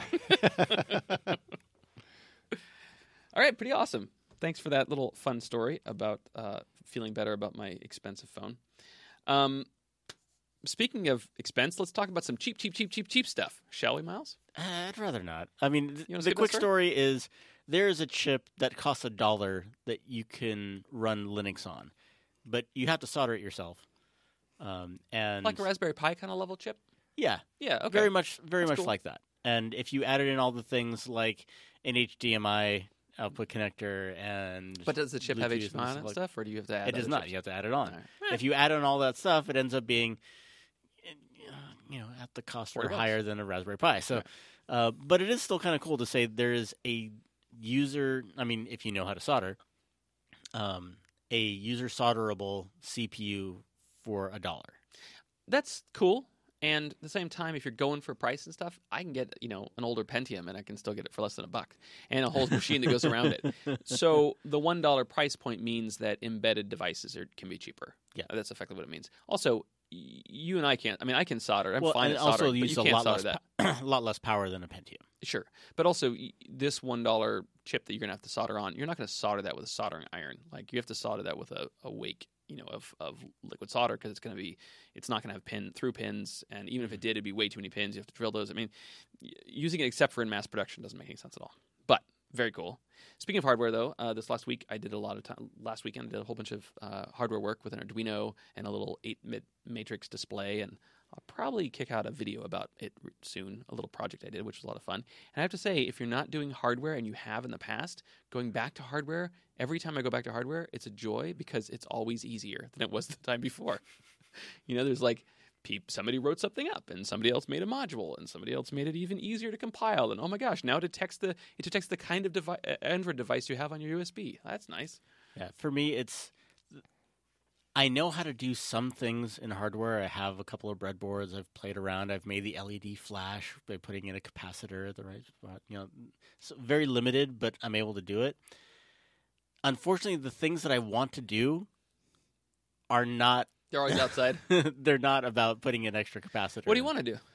All right, pretty awesome. Thanks for that little fun story about uh, feeling better about my expensive phone. Um, speaking of expense, let's talk about some cheap, cheap, cheap, cheap, cheap stuff, shall we, Miles? Uh, I'd rather not. I mean, th- You wanna the skip that quick story? story is there is a chip that costs a dollar that you can run Linux on, but you have to solder it yourself. Um, and Like a Raspberry Pi kind of level chip? yeah, Yeah, okay. very much, very That's much cool. like that. And if you added in all the things like an H D M I output connector and But does the chip have Bluetooth H D M I on it and like- stuff, or do you have to add It does other not. chips? You have to add it on. All right. If you add on all that stuff, it ends up being, you know, at the cost or forty bucks. higher than a Raspberry Pi. So, Right. uh, but it is still kind of cool to say there is a user. I mean, if you know how to solder, um, a user solderable C P U for a dollar. That's cool. And at the same time, if you're going for price and stuff, I can get, you know, an older Pentium and I can still get it for less than a buck. And a whole machine that goes around it. So the one dollar price point means that embedded devices are, can be cheaper. Yeah. That's effectively what it means. Also, y- you and I can't, I mean, I can solder. I'm well, fine and at also soldering, but use you a can't lot solder less, that. pa- a lot less power than a Pentium. Sure. But also, y- this one dollar chip that you're going to have to solder on, you're not going to solder that with a soldering iron. Like, you have to solder that with a, a wake, you know, of, of liquid solder because it's going to be, it's not going to have pin through pins. And even if it did, it'd be way too many pins. You have to drill those. I mean, y- using it except for in mass production doesn't make any sense at all. But very cool. Speaking of hardware, though, uh, this last week I did a lot of time. Last weekend I did a whole bunch of uh, hardware work with an Arduino and a little eight-bit matrix display, and I'll probably kick out a video about it r- soon. A little project I did, which was a lot of fun. And I have to say, if you're not doing hardware and you have in the past, going back to hardware, every time I go back to hardware, it's a joy because it's always easier than it was the time before. You know, there's like peop- somebody wrote something up, and somebody else made a module, and somebody else made it even easier to compile. And oh my gosh, now it detects the it detects the kind of devi- uh, Android device you have on your U S B. That's nice. Yeah, for me, it's I know how to do some things in hardware. I have a couple of breadboards. I've played around. I've made the L E D flash by putting in a capacitor at the right spot. You know, so very limited, but I'm able to do it. Unfortunately, the things that I want to do are not. They're always outside. They're not about putting an extra capacitor. What do you in. want to do?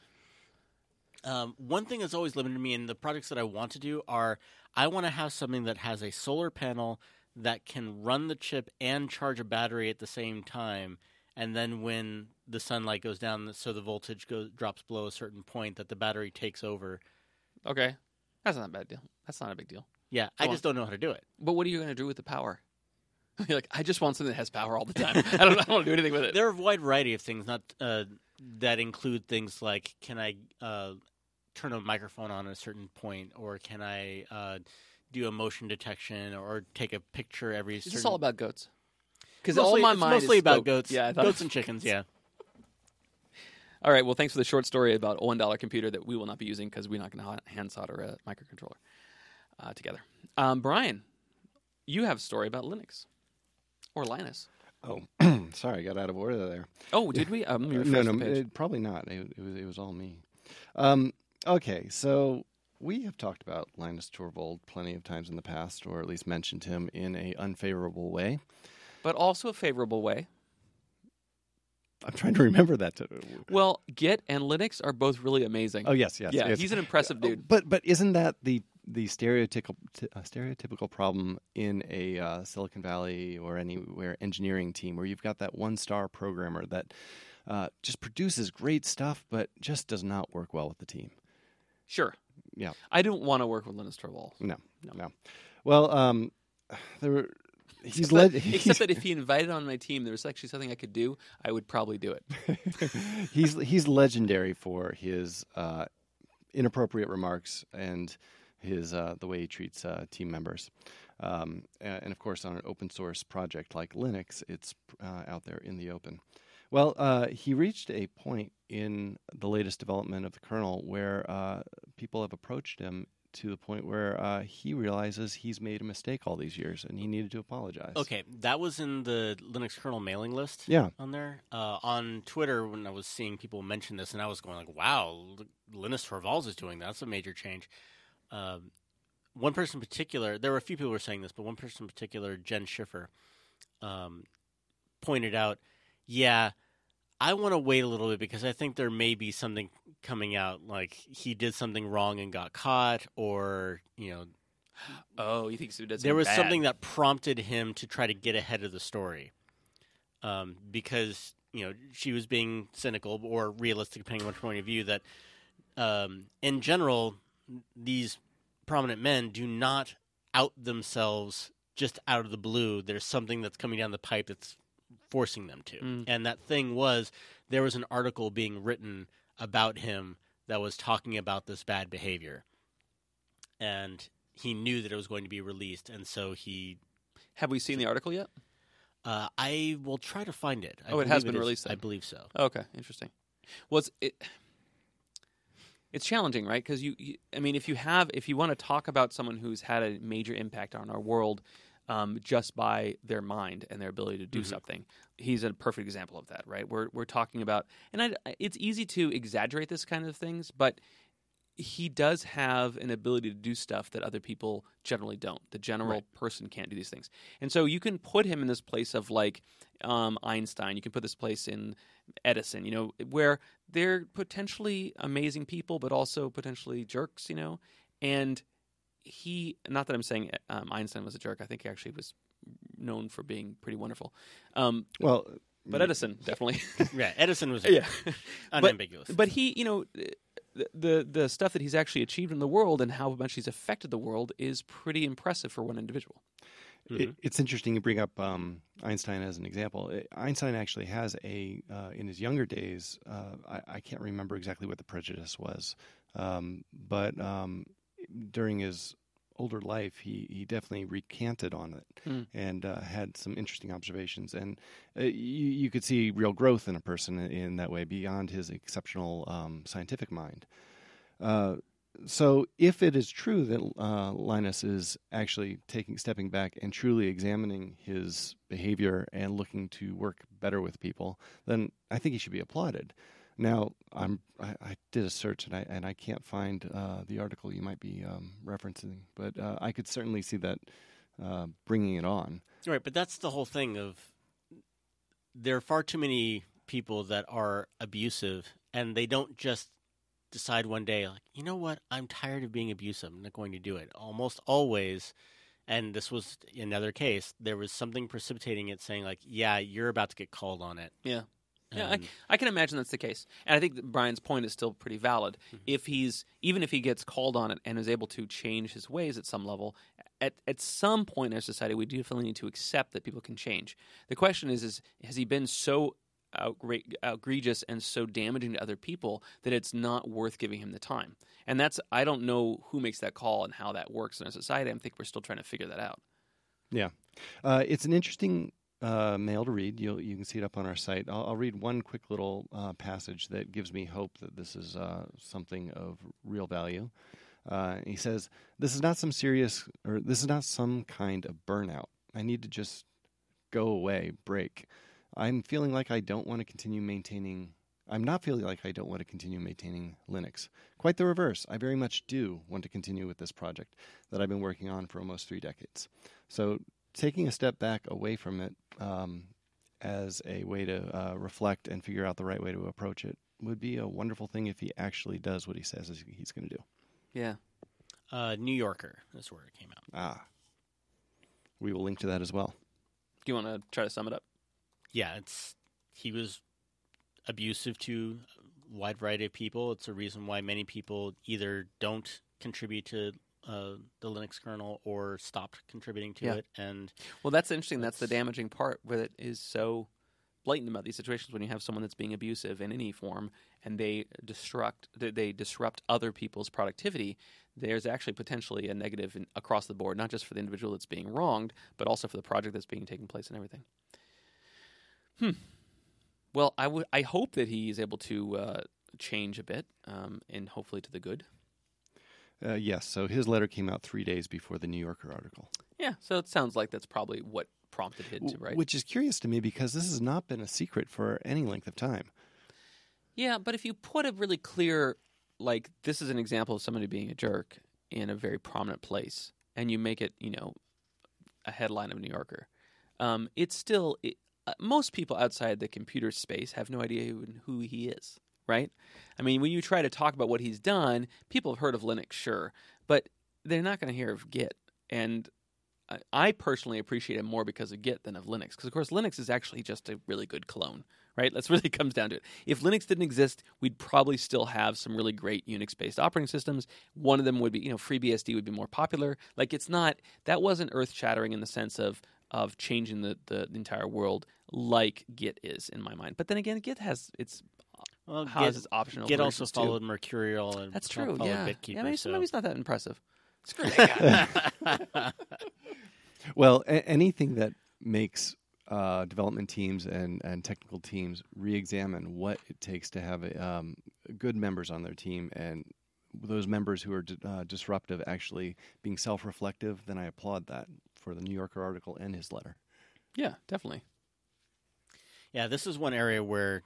Um, one thing that's always limited me in the projects that I want to do are I want to have something that has a solar panel that can run the chip and charge a battery at the same time. And then when the sunlight goes down, so the voltage goes drops below a certain point, that the battery takes over. Okay, that's not a bad deal. That's not a big deal. Yeah, I Go just don't know how to do it. But what are you going to do with the power? You're like, I just want something that has power all the time. I don't, I don't want to do anything with it. There are a wide variety of things, not uh, that include things like can I uh, turn a microphone on at a certain point, or can I uh, do a motion detection, or take a picture every. Is certain... this all about goats? Because Mostly- all my it's mind mostly is about goat. goats, Yeah, I thought goats and chickens. Yeah. All right. Well, thanks for the short story about a one dollar computer that we will not be using because we're not going to hand solder a microcontroller uh, together. Um, Brian, you have a story about Linux or Linus. Oh, sorry, I got out of order there. Oh, did we? Um, let me Uh, refresh no, the no, page. it, probably not. It, it was it was all me. Um, okay, so we have talked about Linus Torvald plenty of times in the past, or at least mentioned him in a unfavorable way. But also a favorable way. I'm trying to remember that. To, Well, Git and Linux are both really amazing. oh yes, yes, yeah, yes. he's an impressive dude. But but isn't that the the stereotypical t- uh, stereotypical problem in a uh, Silicon Valley or anywhere engineering team where you've got that one star programmer that uh, just produces great stuff but just does not work well with the team? Sure. Yeah. I don't want to work with Linus Torvalds. No, No. no. Well, um, there were. He's Except, led. that, except that if he invited on my team, there was actually something I could do, I would probably do it. he's he's legendary for his uh, inappropriate remarks and his uh, the way he treats uh, team members. Um, a- and of course, on an open source project like Linux, it's uh, out there in the open. Well, uh, he reached a point in the latest development of the kernel where uh, people have approached him to the point where uh, he realizes he's made a mistake all these years and he needed to apologize. Okay, that was in the Linux kernel mailing list. Yeah. On there, uh, on Twitter, when I was seeing people mention this, and I was going like, "Wow, Linus Torvalds is doing that. That's a major change." Um, one person in particular, there were a few people who were saying this, but one person in particular, Jen Schiffer, um, pointed out, "Yeah, I want to wait a little bit because I think there may be something coming out, like he did something wrong and got caught, or you know." Oh, you think so? There was something that prompted him to try to get ahead of the story, um, because you know she was being cynical or realistic, depending on which point of view. That um, in general, these prominent men do not out themselves just out of the blue. There's something that's coming down the pipe that's forcing them to, Mm. and that thing was there was an article being written about him that was talking about this bad behavior, and he knew that it was going to be released, and so he. Have we seen the article yet? Uh, I will try to find it. I Oh, it has believe been is- released then. I believe so. Okay, interesting. Well, it's it, it's challenging, right? Because you, you, I mean, if you have, if you want to talk about someone who's had a major impact on our world, um, just by their mind and their ability to do Mhm. something, he's a perfect example of that, right? We're we're talking about, and I, it's easy to exaggerate this kind of things, but he does have an ability to do stuff that other people generally don't. The general Right. person can't do these things. And so you can put him in this place of like um, Einstein. You can put this place in Edison, you know, where they're potentially amazing people, but also potentially jerks, you know. And he, not that I'm saying um, Einstein was a jerk. I think he actually was known for being pretty wonderful. Um, Well, but Edison, definitely. Yeah, Edison was yeah. unambiguous. But he, you know, the, the the stuff that he's actually achieved in the world and how much he's affected the world is pretty impressive for one individual. It, it's interesting you bring up um, Einstein as an example. It- Einstein actually has a, uh, in his younger days, uh, I, I can't remember exactly what the prejudice was, um, but um, during his older life, he, he definitely recanted on it Hmm. and uh, had some interesting observations. And uh, you, you could see real growth in a person in, in that way beyond his exceptional um, scientific mind. Uh, So, if it is true that uh, Linus is actually taking, stepping back and truly examining his behavior and looking to work better with people, then I think he should be applauded. Now, I'm I, I did a search and I and I can't find uh, the article you might be um, referencing, but uh, I could certainly see that uh, bringing it on. Right, but that's the whole thing of there are far too many people that are abusive, and they don't just decide one day, like, you know what, I'm tired of being abusive, I'm not going to do it. Almost always, and this was another case, there was something precipitating it saying, like, yeah, you're about to get called on it. Yeah. Yeah, I, And- I can imagine that's the case, and I think that Brian's point is still pretty valid. Mm-hmm. If he's even if he gets called on it and is able to change his ways at some level, at at some point in our society, we definitely need to accept that people can change. The question is: is has he been so outra- outrageous and so damaging to other people that it's not worth giving him the time? And that's I don't know who makes that call and how that works in our society. I think we're still trying to figure that out. Yeah, uh, it's an interesting uh, mail to read. You'll, you can see it up on our site. I'll, I'll read one quick little uh, passage that gives me hope that this is uh, something of real value. Uh, he says, "This is not some serious, or this is not some kind of burnout. I need to just go away, break. I'm feeling like I don't want to continue maintaining. I'm not feeling like I don't want to continue maintaining Linux. Quite the reverse. I very much do want to continue with this project that I've been working on for almost three decades. So taking a step back away from it um, as a way to uh, reflect and figure out the right way to approach it would be a wonderful thing if he actually does what he says he's going to do." Yeah. Uh, New Yorker, that's where it came out. Ah, we will link to that as well. Do you want to try to sum it up? Yeah, it's he was abusive to a wide variety of people. It's a reason why many people either don't contribute to uh, the Linux kernel or stopped contributing to Yeah. it. And Well, that's interesting. That's, the That's- damaging part where it is so blatant about these situations when you have someone that's being abusive in any form and they destruct they they disrupt other people's productivity. There's actually potentially a negative in, across the board, not just for the individual that's being wronged, but also for the project that's being taken place and everything. Hmm. Well, I would I hope that he is able to uh, change a bit, um, and hopefully to the good. Uh, yes. So his letter came out three days before the New Yorker article. Yeah. So it sounds like that's probably what prompted him to write. Which is curious to me because this has not been a secret for any length of time. Yeah, but if you put a really clear, like, this is an example of somebody being a jerk in a very prominent place, and you make it, you know, a headline of a New Yorker, um, it's still, it, uh, most people outside the computer space have no idea who, who he is, right? I mean, when you try to talk about what he's done, people have heard of Linux, sure, but they're not going to hear of Git. And I, I personally appreciate it more because of Git than of Linux, because, of course, Linux is actually just a really good clone. Right? That's really comes down to it. If Linux didn't exist, we'd probably still have some really great Unix-based operating systems. One of them would be, you know, FreeBSD would be more popular. Like, it's not, that wasn't earth-shattering in the sense of of changing the, the, the entire world like Git is, in my mind. But then again, Git has its, Well, has Git, its optional Git also versions, too. followed Mercurial. And That's fo- true, followed yeah. BitKeeper, yeah maybe, so. maybe it's not that impressive. Screw that guy. Well, a- anything that makes uh, development teams and, and technical teams re-examine what it takes to have a, um, good members on their team and those members who are d- uh, disruptive actually being self-reflective, then I applaud that for the New Yorker article and his letter. Yeah, definitely. Yeah, this is one area where,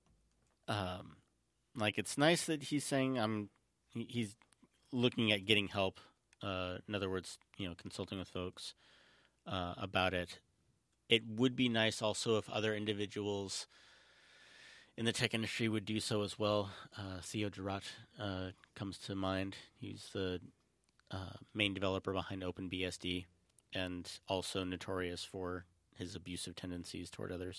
um, like, it's nice that he's saying I'm. he- He's looking at getting help. Uh, in other words, you know, consulting with folks uh, about it. It would be nice also if other individuals in the tech industry would do so as well. Uh, Theo Gerat uh, comes to mind. He's the uh, main developer behind OpenBSD and also notorious for his abusive tendencies toward others.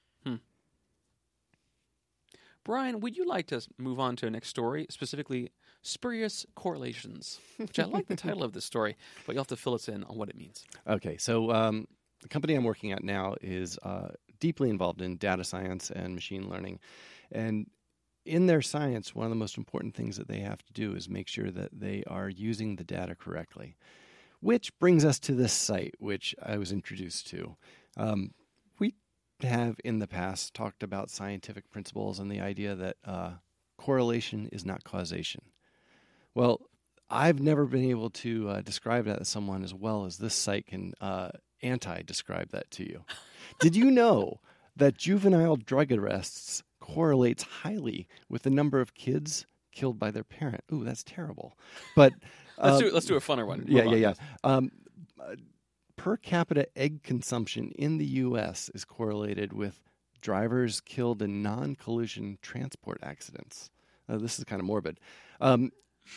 Brian, would you like to move on to the next story, specifically spurious correlations, which I like the title of this story, but you'll have to fill us in on what it means. Okay, so um, the company I'm working at now is uh, deeply involved in data science and machine learning. And in their science, one of the most important things that they have to do is make sure that they are using the data correctly, which brings us to this site, which I was introduced to. Um, we have in the past talked about scientific principles and the idea that uh, correlation is not causation. Well, I've never been able to uh, describe that to someone as well as this site can uh, anti-describe that to you. Did you know that juvenile drug arrests correlates highly with the number of kids killed by their parent? Ooh, that's terrible. But Let's um, do let's do a funner one. Yeah, Move yeah, on. yeah. Um, uh, per capita egg consumption in the U S is correlated with drivers killed in non-collision transport accidents. Uh, this is kind of morbid. Um,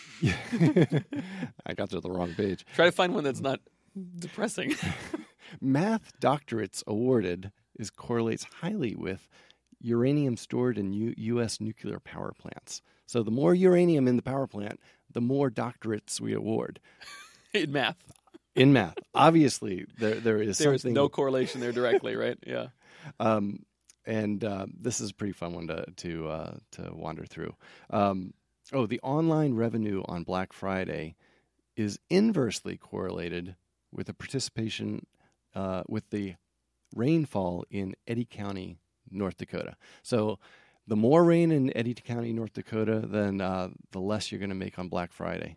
I got to the wrong page. Try to find one that's not depressing. Math doctorates awarded is correlates highly with uranium stored in U- U.S. nuclear power plants. So the more uranium in the power plant, the more doctorates we award. In math. In math. Obviously, there there is There is something... no correlation there directly, right? Yeah. Um, and uh, this is a pretty fun one to to uh, to wander through. Um, oh, the online revenue on Black Friday is inversely correlated with the participation uh, with the rainfall in Eddy County, North Dakota. So the more rain in Eddy County, North Dakota, then uh, the less you're going to make on Black Friday.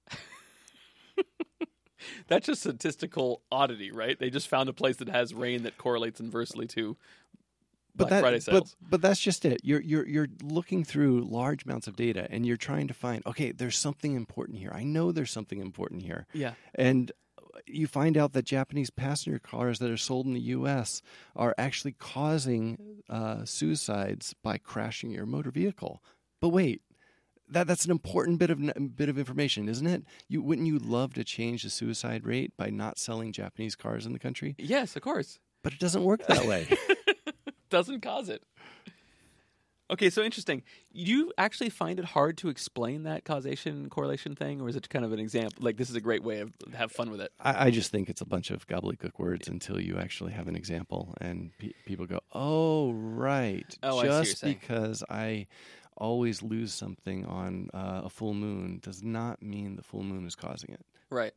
That's just statistical oddity, right? They just found a place that has rain that correlates inversely to Black But that, Friday sales. But, but that's just it. You're you're you're looking through large amounts of data and you're trying to find, okay, there's something important here. I know there's something important here. Yeah. And you find out that Japanese passenger cars that are sold in the U S are actually causing uh, suicides by crashing your motor vehicle. But wait, that that's an important bit of bit of information, isn't it? You wouldn't you love to change the suicide rate by not selling Japanese cars in the country? Yes, of course. But it doesn't work that way. Doesn't cause it. Okay, so interesting. You actually find it hard to explain that causation correlation thing, or is it kind of an example? Like, this is a great way of have fun with it. I, I just think it's a bunch of gobbledygook words until you actually have an example, and pe- people go, "Oh, right." Oh, I see what you're just saying. because I always lose something on uh, a full moon does not mean the full moon is causing it. Right.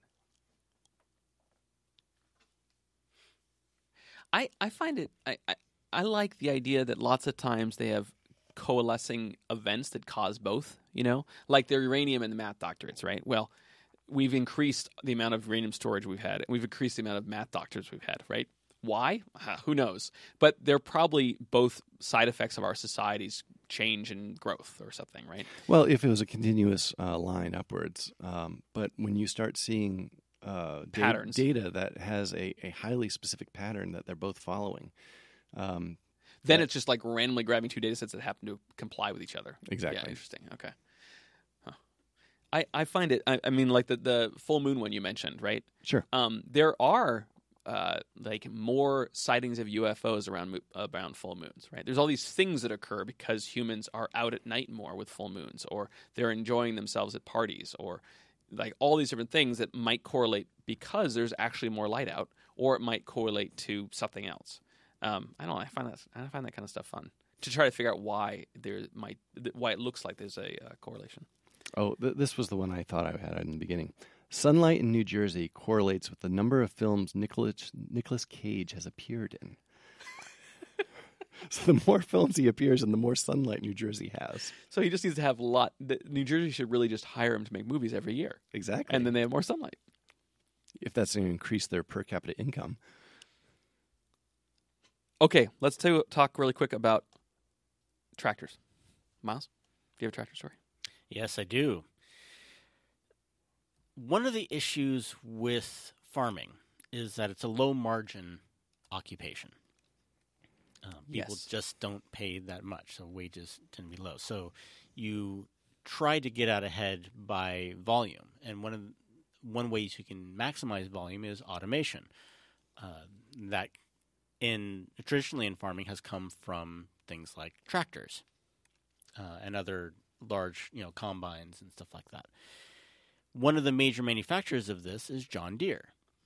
I I find it I, I I like the idea that lots of times they have coalescing events that cause both, you know? Like the uranium and the math doctorates, right? Well, we've increased the amount of uranium storage we've had, and we've increased the amount of math doctorates we've had, right? Why? Uh, who knows? But they're probably both side effects of our society's change and growth or something, right? Well, if it was a continuous uh, line upwards, um, but when you start seeing uh, da- Patterns. data that has a, a highly specific pattern that they're both following, um, Then that- it's just like randomly grabbing two data sets that happen to comply with each other. Exactly. Yeah, interesting. Okay. Huh. I, I find it, I, I mean, like the, the full moon one you mentioned, right? sure. Um, there are uh, like more sightings of U F Os around mo- around full moons, right? There's all these things that occur because humans are out at night more with full moons, or they're enjoying themselves at parties, or like all these different things that might correlate because there's actually more light out, or it might correlate to something else. Um, I don't know. I find that I find that kind of stuff fun to try to figure out why there might why it looks like there's a uh, correlation. Oh, th- this was the one I thought I had in the beginning. Sunlight in New Jersey correlates with the number of films Nicolas, Nicolas Cage has appeared in. So the more films he appears in, the more sunlight New Jersey has. So he just needs to have a lot. New Jersey should really just hire him to make movies every year, Exactly. and then they have more sunlight. if that's going to increase their per capita income. Okay, let's t- talk really quick about tractors. Miles, do you have a tractor story? Yes, I do. One of the issues with farming is that it's a low margin occupation. Uh, people Yes. just don't pay that much, so wages tend to be low. So you try to get out ahead by volume, and one of the, one way you can maximize volume is automation. Uh, that in traditionally in farming has come from things like tractors uh, and other large, you know, combines and stuff like that. One of the major manufacturers of this is John Deere.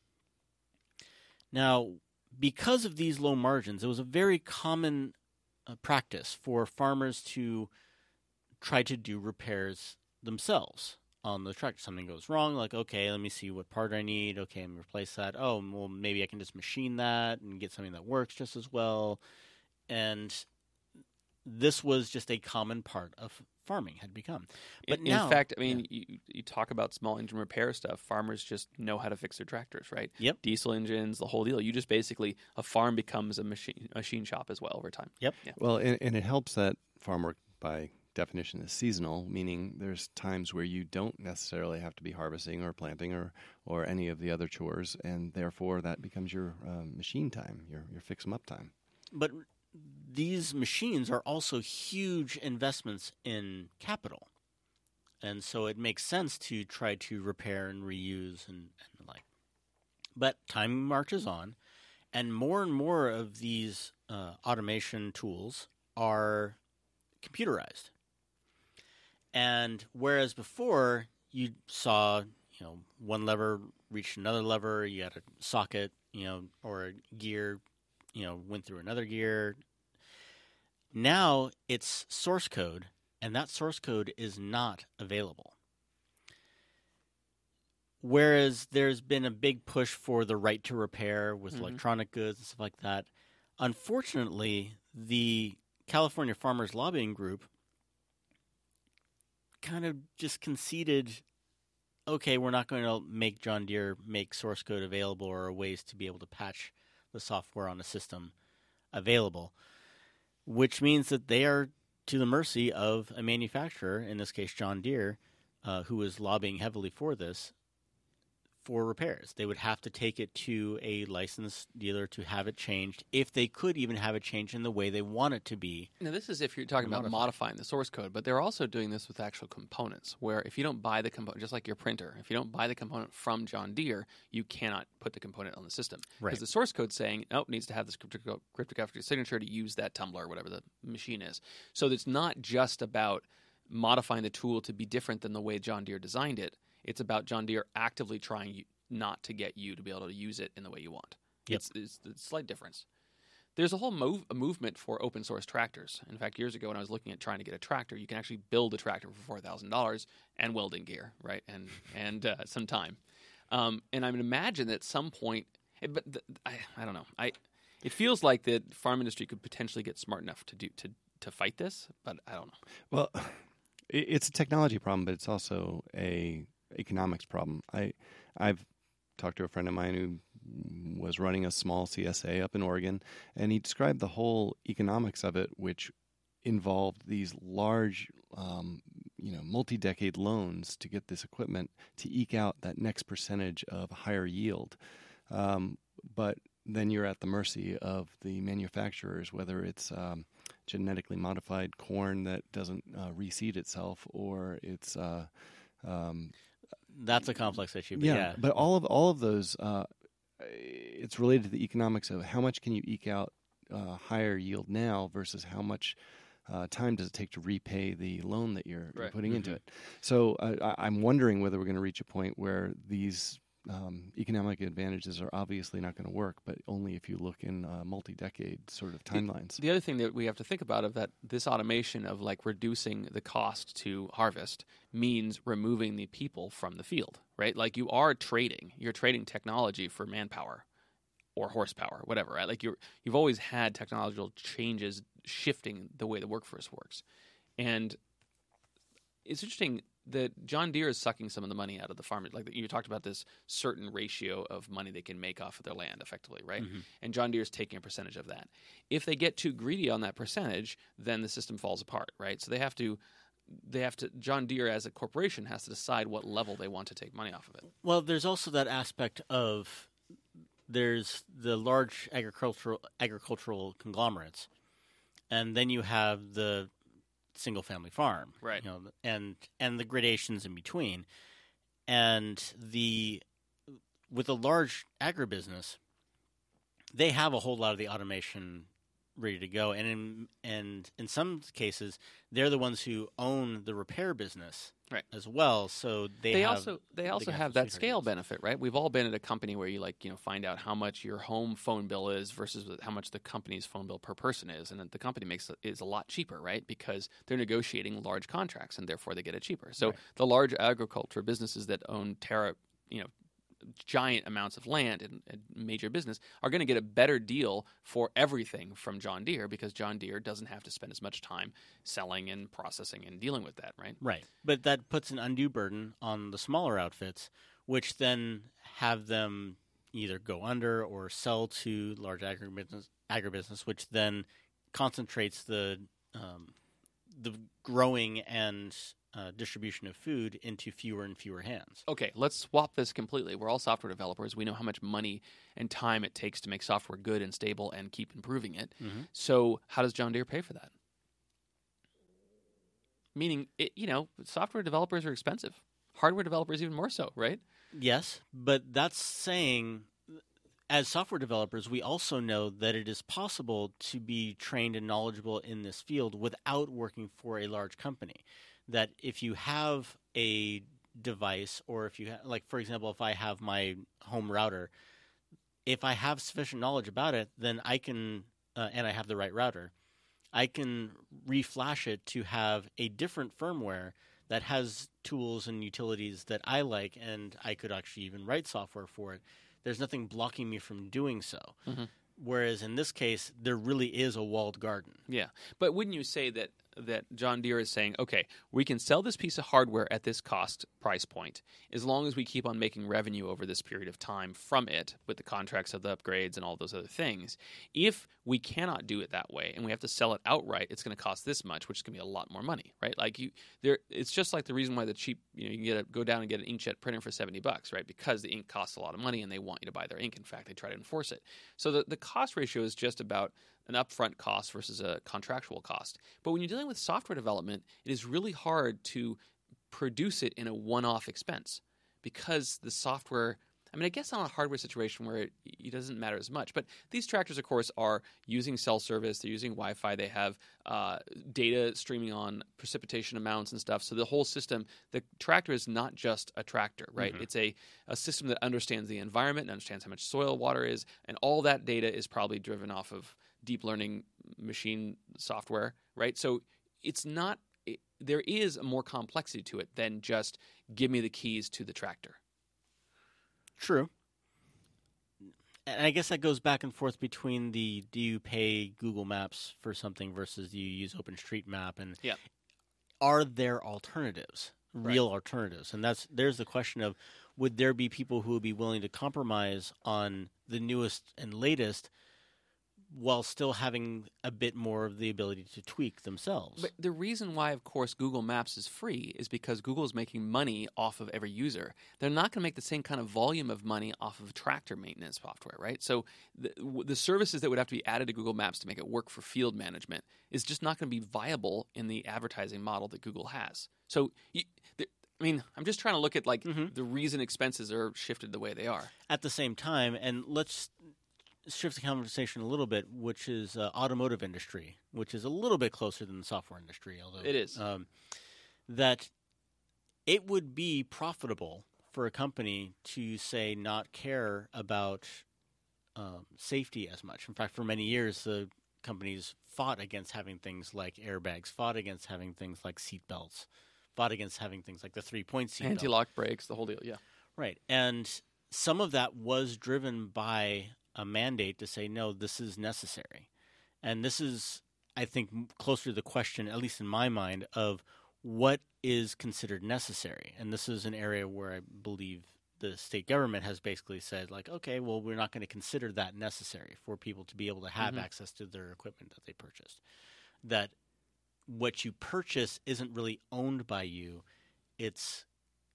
Now, because of these low margins, it was a very common uh, practice for farmers to try to do repairs themselves on the tractor. Something goes wrong, like, okay, let me see what part I need. Okay, I'm going to replace that. Oh, well, maybe I can just machine that and get something that works just as well. And this was just a common part of farming had become. But in, now, in fact, I mean, yeah. you, you talk about small engine repair stuff. Farmers just know how to fix their tractors, right? Yep. Diesel engines, the whole deal. You just basically a farm becomes a machine machine shop as well over time. Yep. Yeah. Well, and, and it helps that farm work by definition is seasonal, meaning there's times where you don't necessarily have to be harvesting or planting or, or any of the other chores, and therefore that becomes your um, machine time, your your fix 'em up time. But these machines are also huge investments in capital. And so it makes sense to try to repair and reuse and, and the like. But time marches on, and more and more of these uh, automation tools are computerized. And whereas before you saw, you know, one lever reached another lever, you had a socket, you know, or a gear, you know, went through another gear. Now it's source code, and that source code is not available. Whereas there's been a big push for the right to repair with Mhm. electronic goods and stuff like that. Unfortunately, the California Farmers Lobbying Group kind of just conceded, okay, we're not going to make John Deere make source code available or ways to be able to patch the software on a system available, which means that they are to the mercy of a manufacturer, in this case John Deere, uh, who is lobbying heavily for this, for repairs. They would have to take it to a licensed dealer to have it changed, if they could even have it changed in the way they want it to be. Now, this is if you're talking about Modified. modifying the source code, but they're also doing this with actual components, where if you don't buy the component, just like your printer, if you don't buy the component from John Deere, you cannot put the component on the system. Right. Because the source code's saying, oh, it needs to have this crypto- cryptographic signature to use that tumbler or whatever the machine is. So it's not just about modifying the tool to be different than the way John Deere designed it. It's about John Deere actively trying not to get you to be able to use it in the way you want. Yep. It's, it's, it's a slight difference. There's a whole move, a movement for open source tractors. In fact, years ago when I was looking at trying to get a tractor, you can actually build a tractor for four thousand dollars and welding gear, right, and and uh, some time. Um, and I would imagine that at some point, it, but the, I, I don't know. I it feels like the farm industry could potentially get smart enough to do to to fight this, but I don't know. Well, it- it's a technology problem, but it's also a economics problem. I, I've talked to a friend of mine who was running a small C S A up in Oregon, and he described the whole economics of it, which involved these large, um, you know, multi-decade loans to get this equipment to eke out that next percentage of higher yield. Um, but then you're at the mercy of the manufacturers, whether it's um, genetically modified corn that doesn't uh, reseed itself, or it's uh, um, That's a complex issue. But yeah, yeah, but all of all of those, uh, it's related to the economics of how much can you eke out uh, higher yield now versus how much uh, time does it take to repay the loan that you're, you're Right. putting into Mhm. it. So uh, I, I'm wondering whether we're going to reach a point where these um, economic advantages are obviously not going to work, but only if you look in uh, multi-decade sort of timelines. The other thing that we have to think about of that this automation of like reducing the cost to harvest means removing the people from the field, right? Like you are trading, you're trading technology for manpower or horsepower, whatever, right? Like you're you've always had technological changes shifting the way the workforce works. And it's interesting that John Deere is sucking some of the money out of the farmers. Like you talked about this certain ratio of money they can make off of their land effectively, right? Mhm. And John Deere is taking a percentage of that. If they get too greedy on that percentage, then the system falls apart, right? So they have to, they have to. John Deere as a corporation has to decide what level they want to take money off of it. Well, there's also that aspect of there's the large agricultural agricultural conglomerates, and then you have the single family farm, Right. You know, and and the gradations in between, and the with a large agribusiness, they have a whole lot of the automation ready to go, and in and in some cases, they're the ones who own the repair business, Right. as well. So they, They, have, also they also have have the that sweetheart scale deals. benefit, right? We've all been at a company where you like you know find out how much your home phone bill is versus how much the company's phone bill per person is, and the company makes it is a lot cheaper, right? Because they're negotiating large contracts, and therefore they get it cheaper. So Right. the large agriculture businesses that own terra, you know. giant amounts of land and, and major business are going to get a better deal for everything from John Deere because John Deere doesn't have to spend as much time selling and processing and dealing with that, right? Right. But that puts an undue burden on the smaller outfits, which then have them either go under or sell to large agribusiness, agribusiness which then concentrates the um, the growing and uh, distribution of food into fewer and fewer hands. Okay, let's swap this completely. We're all software developers. We know how much money and time it takes to make software good and stable and keep improving it. Mm-hmm. So how does John Deere pay for that? Meaning, it, you know, software developers are expensive. Hardware developers even more so, right? Yes, but that's saying, as software developers, we also know that it is possible to be trained and knowledgeable in this field without working for a large company. That if you have a device, or if you ha- like, for example, if I have my home router, if I have sufficient knowledge about it, then I can, uh, and I have the right router, I can reflash it to have a different firmware that has tools and utilities that I like, and I could actually even write software for it. There's nothing blocking me from doing so. Mhm. Whereas in this case, there really is a walled garden. Yeah. But wouldn't you say that that John Deere is saying, okay, we can sell this piece of hardware at this cost price point as long as we keep on making revenue over this period of time from it with the contracts of the upgrades and all those other things. If we cannot do it that way and we have to sell it outright, it's going to cost this much, which is going to be a lot more money, right? Like you, there, it's just like the reason why the cheap, you know, you can get a, go down and get an inkjet printer for seventy bucks, right? Because the ink costs a lot of money and they want you to buy their ink. In fact, they try to enforce it. So the, the cost ratio is just about an upfront cost versus a contractual cost. But when you're dealing with software development, it is really hard to produce it in a one-off expense because the software, I mean, I guess on a hardware situation where it, it doesn't matter as much. But these tractors, of course, are using cell service. They're using Wi-Fi. They have uh, data streaming on precipitation amounts and stuff. So the whole system, the tractor is not just a tractor, right? Mm-hmm. It's a, a system that understands the environment and understands how much soil water is. And all that data is probably driven off of deep learning machine software, right? So it's not it, there is a more complexity to it than just give me the keys to the tractor. True. And I guess that goes back and forth between the do you pay Google Maps for something versus do you use OpenStreetMap, and yeah. are there alternatives, real right. alternatives? And that's there's the question of would there be people who would be willing to compromise on the newest and latest while still having a bit more of the ability to tweak themselves. But the reason why, of course, Google Maps is free is because Google is making money off of every user. They're not going to make the same kind of volume of money off of tractor maintenance software, right? So the, the services that would have to be added to Google Maps to make it work for field management is just not going to be viable in the advertising model that Google has. So, you, the, I mean, I'm just trying to look at like mm-hmm. the reason expenses are shifted the way they are. At the same time, and let's shift the conversation a little bit, which is uh, automotive industry, which is a little bit closer than the software industry, although it is. Um, that it would be profitable for a company to, say, not care about um, safety as much. In fact, for many years, the companies fought against having things like airbags, fought against having things like seat belts, fought against having things like the three-point seat anti-lock brakes, the whole deal, yeah. Right. And some of that was driven by a mandate to say, no, this is necessary. And this is, I think, closer to the question, at least in my mind, of what is considered necessary. And this is an area where I believe the state government has basically said, like, okay, well, we're not going to consider that necessary for people to be able to have mm-hmm. access to their equipment that they purchased. That what you purchase isn't really owned by you. It's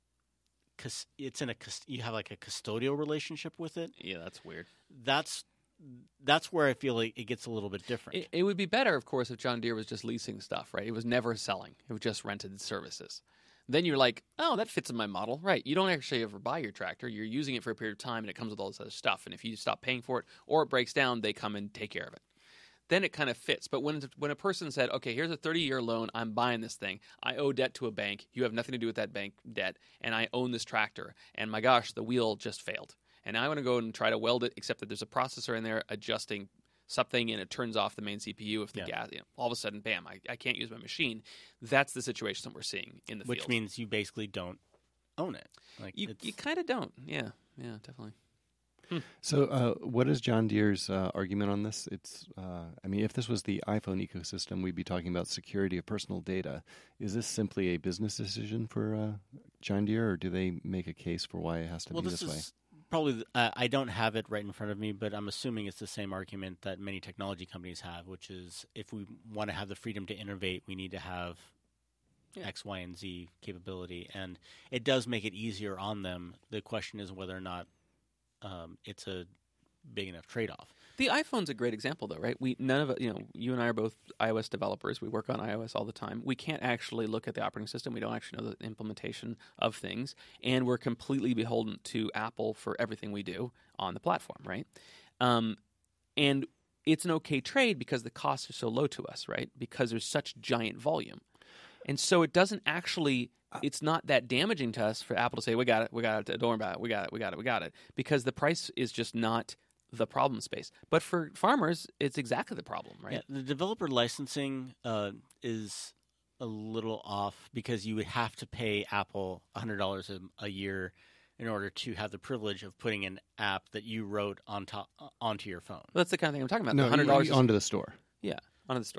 It's in a you have like a custodial relationship with it. Yeah, that's weird. That's that's where I feel like it gets a little bit different. It, it would be better, of course, if John Deere was just leasing stuff, right? It was never selling; it was just rented services. Then you're like, oh, that fits in my model, right? You don't actually ever buy your tractor; you're using it for a period of time, and it comes with all this other stuff. And if you stop paying for it or it breaks down, they come and take care of it. Then it kind of fits. But when when a person said, okay, here's a thirty-year loan, I'm buying this thing. I owe debt to a bank. You have nothing to do with that bank debt. And I own this tractor. And my gosh, the wheel just failed. And now I want to go and try to weld it, except that there's a processor in there adjusting something, and it turns off the main C P U if the yeah. gas, you know, all of a sudden, bam, I, I can't use my machine. That's the situation that we're seeing in the Which field. Which means you basically don't own it. Like you you kind of don't. Yeah, yeah, definitely. Hmm. So, uh, what is John Deere's uh, argument on this? It's, uh, I mean, if this was the iPhone ecosystem, we'd be talking about security of personal data. Is this simply a business decision for uh, John Deere, or do they make a case for why it has to well, be this, this is way? Probably, uh, I don't have it right in front of me, but I'm assuming it's the same argument that many technology companies have, which is if we want to have the freedom to innovate, we need to have yeah. X, Y, and Z capability, and it does make it easier on them. The question is whether or not Um, it's a big enough trade-off. The iPhone's a great example, though, right? We none of it, you know, you and I are both iOS developers. We work on iOS all the time. We can't actually look at the operating system. We don't actually know the implementation of things, and we're completely beholden to Apple for everything we do on the platform, right? Um, and it's an okay trade because the costs are so low to us, right? Because there's such giant volume, and so it doesn't actually. It's not that damaging to us for Apple to say, we got it, we got it, don't worry about it, we got it, we got it, we got it, because the price is just not the problem space. But for farmers, it's exactly the problem, right? Yeah, the developer licensing uh, is a little off because you would have to pay Apple one hundred dollars a, a year in order to have the privilege of putting an app that you wrote on top, onto your phone. Well, that's the kind of thing I'm talking about. No, one hundred dollars onto the store. Yeah, onto the store.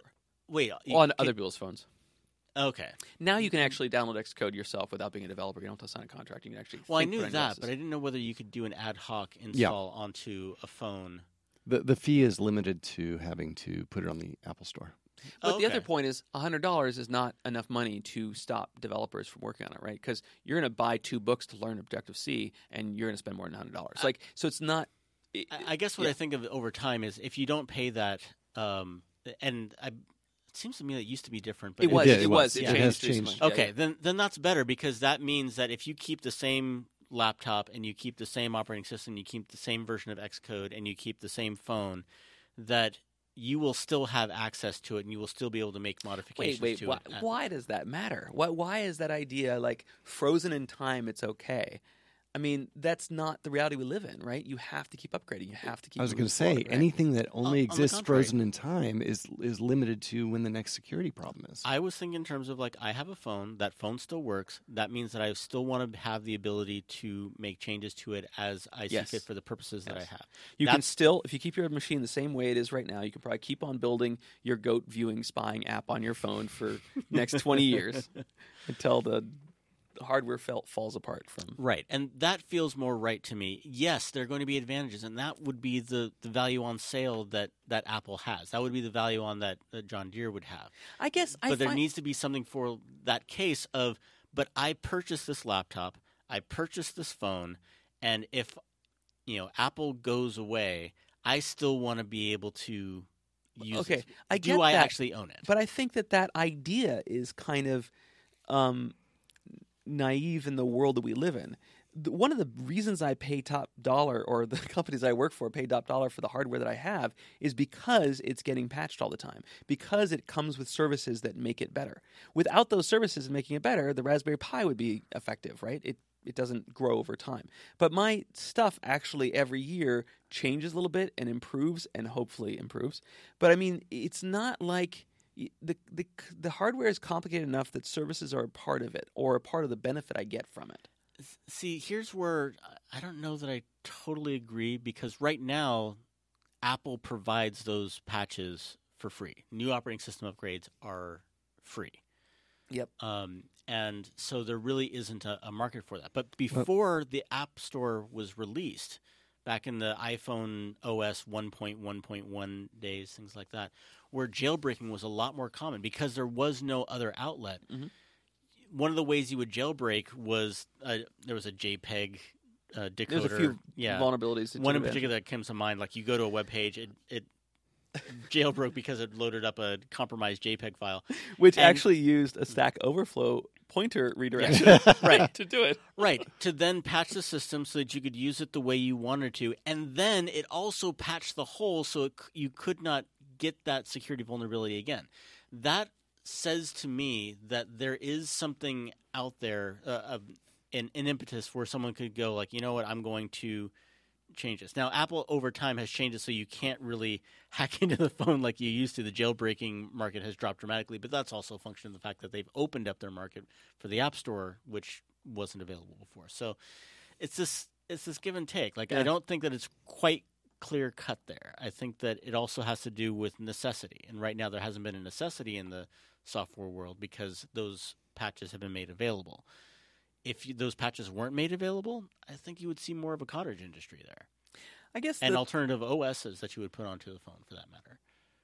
wait, you, on can, other people's phones. Okay. Now you can actually download Xcode yourself without being a developer. You don't have to sign a contract. You can actually. Well, I think knew for that, devices. but I didn't know whether you could do an ad hoc install onto a phone. The the fee is limited to having to put it on the Apple Store. But Oh, the okay. other point is one hundred dollars is not enough money to stop developers from working on it, right? Because you're going to buy two books to learn Objective-C, and you're going to spend more than one hundred dollars. Like, so it's not. It, I, I guess what yeah. I think of over time is if you don't pay that, um, and I, it seems to me that it used to be different. But It was. did, It it was. was. It Yeah. It changed. has changed. recently. Yeah, Okay, yeah. then then that's better because that means that if you keep the same laptop and you keep the same operating system, you keep the same version of Xcode, and you keep the same phone, that you will still have access to it, and you will still be able to make modifications Wait, wait. to Why, it. why does that matter? Why, why is that idea like frozen in time? It's okay. I mean, that's not the reality we live in, right? You have to keep upgrading. You have to keep. I was moving going to say forward, right? anything that On- only on the exists contrary. frozen in time is is limited to when the next security problem is. I was thinking in terms of like I have a phone, that phone still works. That means that I still want to have the ability to make changes to it as I see Yes. fit for the purposes that I Yes. have. You can That's- still, if you keep your machine the same way it is right now, you can probably keep on building your goat viewing spying app on your phone for next twenty years until the hardware felt falls apart from. Right, and that feels more right to me. Yes, there are going to be advantages, and that would be the, the value on sale that, that Apple has. That would be the value on that, that John Deere would have. I guess I But there find, needs to be something for that case of, but I purchased this laptop, I purchased this phone, and if you know Apple goes away, I still want to be able to use Okay, it. I Do get I that, actually own it? but I think that that idea is kind of um, naive in the world that we live in. The, one of the reasons I pay top dollar, or the companies I work for pay top dollar for the hardware that I have, is because it's getting patched all the time, because it comes with services that make it better. Without those services and making it better, the Raspberry Pi would be effective, right? It it doesn't grow over time. But my stuff actually every year changes a little bit and improves, and hopefully improves. But I mean, it's not like the the the hardware is complicated enough that services are a part of it, or a part of the benefit I get from it. See, here's where I don't know that I totally agree because right now, Apple provides those patches for free. New operating system upgrades are free. Yep. Um, and so there really isn't a, a market for that. But before the App Store was released, back in the iPhone O S one point one point one days, things like that, where jailbreaking was a lot more common because there was no other outlet. Mhm. One of the ways you would jailbreak was uh, there was a JPEG uh, decoder. There's a few yeah. vulnerabilities. That One took in advantage particular that comes to mind, like you go to a web page, it, it jailbroke because it loaded up a compromised JPEG file. of- which and- actually used a Stack Overflow pointer redirection Right. to do it. Right, to then patch the system so that you could use it the way you wanted to. And then it also patched the hole so it, c- you could not get that security vulnerability again. That says to me that there is something out there, uh, of an, an impetus where someone could go like, you know what, I'm going to change this. Now, Apple over time has changed it so you can't really hack into the phone like you used to. The jailbreaking market has dropped dramatically, but that's also a function of the fact that they've opened up their market for the App Store, which wasn't available before. So it's this it's this give and take. Like Yeah. I don't think that it's quite clear cut there. I think that it also has to do with necessity. And right now there hasn't been a necessity in the software world because those patches have been made available. If you, those patches weren't made available, I think you would see more of a cottage industry there. I guess And the- alternative O Ss that you would put onto the phone for that matter.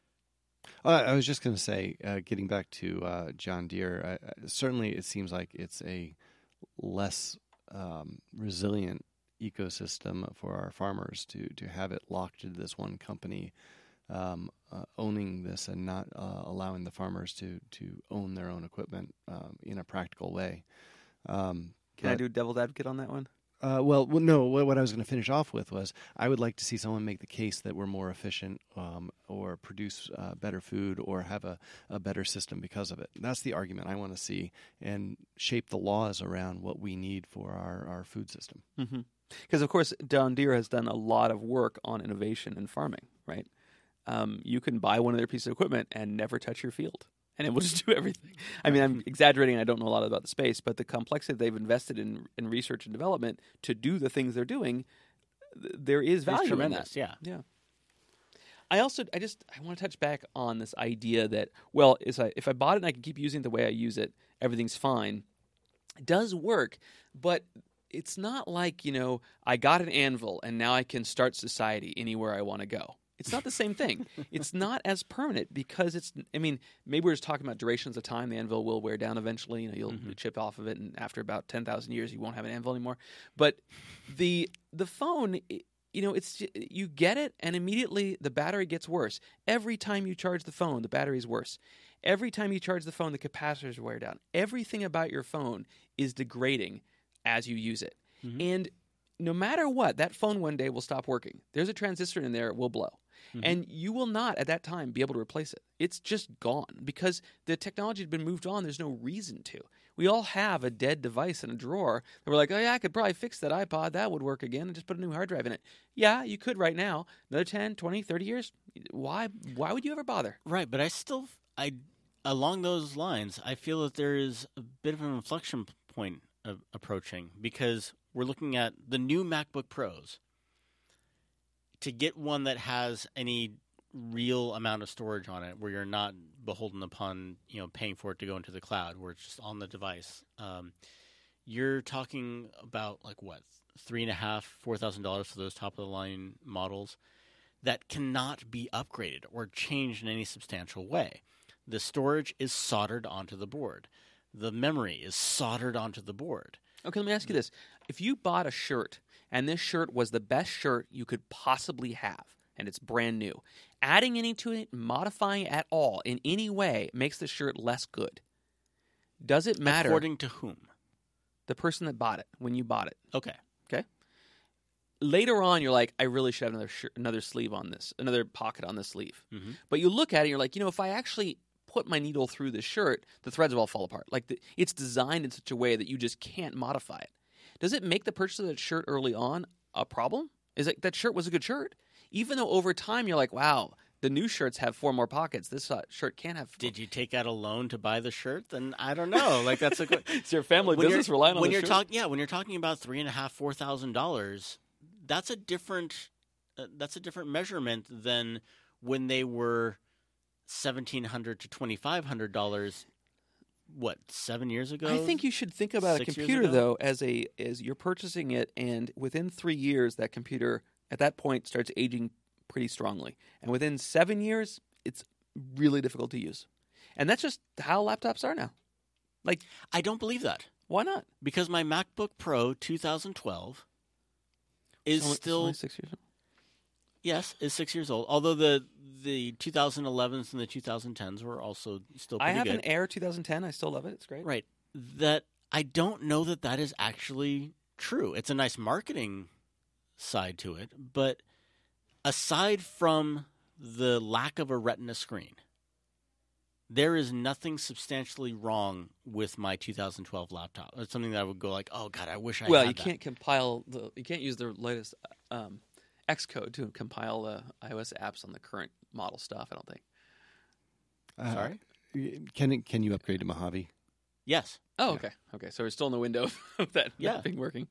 Uh, I was just going to say, uh, getting back to uh, John Deere, uh, certainly it seems like it's a less um, resilient ecosystem for our farmers to, to have it locked to this one company um, uh, owning this and not uh, allowing the farmers to, to own their own equipment um, in a practical way. Um, Can I but- do devil's advocate on that one? Uh, well, well, no. What, what I was going to finish off with was I would like to see someone make the case that we're more efficient, um, or produce uh, better food, or have a, a better system because of it. That's the argument I want to see, and shape the laws around what we need for our, our food system. Mm-hmm. Because of course, John Deere has done a lot of work on innovation in farming. Right? Um, you can buy one of their pieces of equipment and never touch your field, and it will just do everything. I mean, I'm exaggerating. I don't know a lot about the space, but the complexity they've invested in in research and development to do the things they're doing, th- there is It's value in that. tremendous, yeah. Yeah. I also, I just, I want to touch back on this idea that, well, is I, if I bought it and I can keep using it the way I use it, everything's fine. It does work, but it's not like, you know, I got an anvil and now I can start society anywhere I want to go. It's not the same thing. It's not as permanent because it's, I mean, maybe we're just talking about durations of time. The anvil will wear down eventually. You know, you'll mm-hmm. chip off of it, and after about ten thousand years, you won't have an anvil anymore. But the the phone, you know, it's you get it, and immediately the battery gets worse. Every time you charge the phone, the battery's worse. Every time you charge the phone, the capacitors wear down. Everything about your phone is degrading as you use it. Mm-hmm. And no matter what, that phone one day will stop working. There's a transistor in there, it will blow. Mm-hmm. And you will not, at that time, be able to replace it. It's just gone because the technology has been moved on. There's no reason to. We all have a dead device in a drawer that we're like, oh, yeah, I could probably fix that iPod. That would work again and just put a new hard drive in it. Yeah, you could right now. Another ten, twenty, thirty years? Why Why would you ever bother? Right, but I still, I along those lines, I feel that there is a bit of an inflection point of approaching because we're looking at the new MacBook Pros. To get one that has any real amount of storage on it, where you're not beholden upon, you know, paying for it to go into the cloud, where it's just on the device, um, you're talking about like what three and a half, four thousand dollars for those top of the line models that cannot be upgraded or changed in any substantial way. The storage is soldered onto the board. The memory is soldered onto the board. Okay, let me ask you this: if you bought a shirt, and this shirt was the best shirt you could possibly have, and it's brand new, adding any to it, modifying it at all in any way makes the shirt less good. Does it matter? According to whom? The person that bought it, when you bought it. Okay. Okay. Later on, you're like, I really should have another shirt, another sleeve on this, another pocket on this sleeve. Mm-hmm. But you look at it, and you're like, you know, if I actually put my needle through the shirt, the threads will all fall apart. Like the, it's designed in such a way that you just can't modify it. Does it make the purchase of that shirt early on a problem? Is it that shirt was a good shirt? Even though over time you're like, wow, the new shirts have four more pockets. This uh, shirt can't have four. Did you take out a loan to buy the shirt? Then I don't know. Like that's a good... It's your family when business relying on when the you're shirt? Talk, yeah, when you're talking about three and a half, four thousand dollars, that's a different uh, that's a different measurement than when they were seventeen hundred to twenty five hundred dollars. What, seven years ago? I think you should think about Six a computer though as a as you're purchasing it, and within three years that computer at that point starts aging pretty strongly, and within seven years it's really difficult to use, and that's just how laptops are now. Like, I don't believe that. Why not? Because my MacBook Pro twenty twelve is only, still only six years old. Yes, is six years old. Although the the twenty elevens and the twenty tens were also still pretty I have good. an Air twenty ten. I still love it. It's great. Right. That I don't know that that is actually true. It's a nice marketing side to it, but aside from the lack of a Retina screen, there is nothing substantially wrong with my two thousand twelve laptop. It's something that I would go like, oh God, I wish I well, had you that. can't compile the. You can't use the latest um, Xcode to compile the iOS apps on the current model stuff. I don't think. Uh, Sorry. Can can you upgrade to Mojave? Yes. Oh, okay. Okay, so we're still in the window of that, Yeah. that thing working.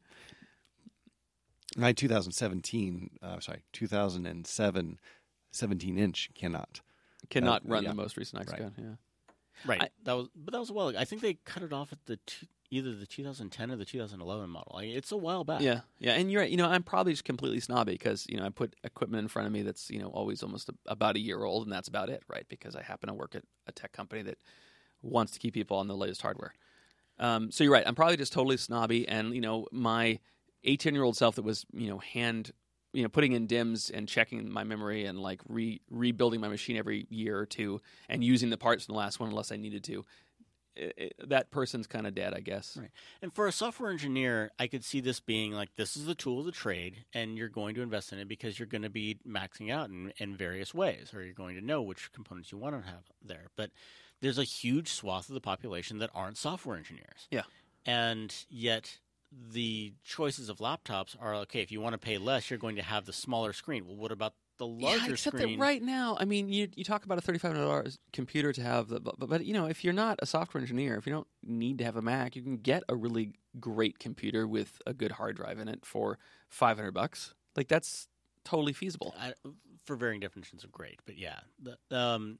My two thousand seventeen, uh, sorry, two thousand seven seventeen inch cannot. Cannot Uh, run yeah. the most recent Xcode. Right. Yeah. Right. I- that was, but that was a while ago. I think they cut it off at the two, either the two thousand ten or the two thousand eleven model. Like, it's a while back. Yeah, yeah, and you're right. You know, I'm probably just completely snobby because you know I put equipment in front of me that's you know always almost a, about a year old, and that's about it, right? Because I happen to work at a tech company that wants to keep people on the latest hardware. Um, so you're right. I'm probably just totally snobby, and you know my eighteen-year-old self that was you know hand you know putting in D I Ms and checking my memory and like re- rebuilding my machine every year or two and using the parts from the last one unless I needed to. It, it, that person's kind of dead, I guess. Right. And for a software engineer, I could see this being like, this is the tool of the trade, and you're going to invest in it because you're going to be maxing out in, in various ways, or you're going to know which components you want to have there. But there's a huge swath of the population that aren't software engineers. Yeah. And yet the choices of laptops are, okay, if you want to pay less, you're going to have the smaller screen. Well, what about the larger yeah, except screen? that right now, I mean, you you talk about a thirty-five hundred dollars computer to have, the, but, but you know, if you're not a software engineer, if you don't need to have a Mac, you can get a really great computer with a good hard drive in it for five hundred bucks. Like that's totally feasible. I, for varying definitions of great. But yeah, the, um,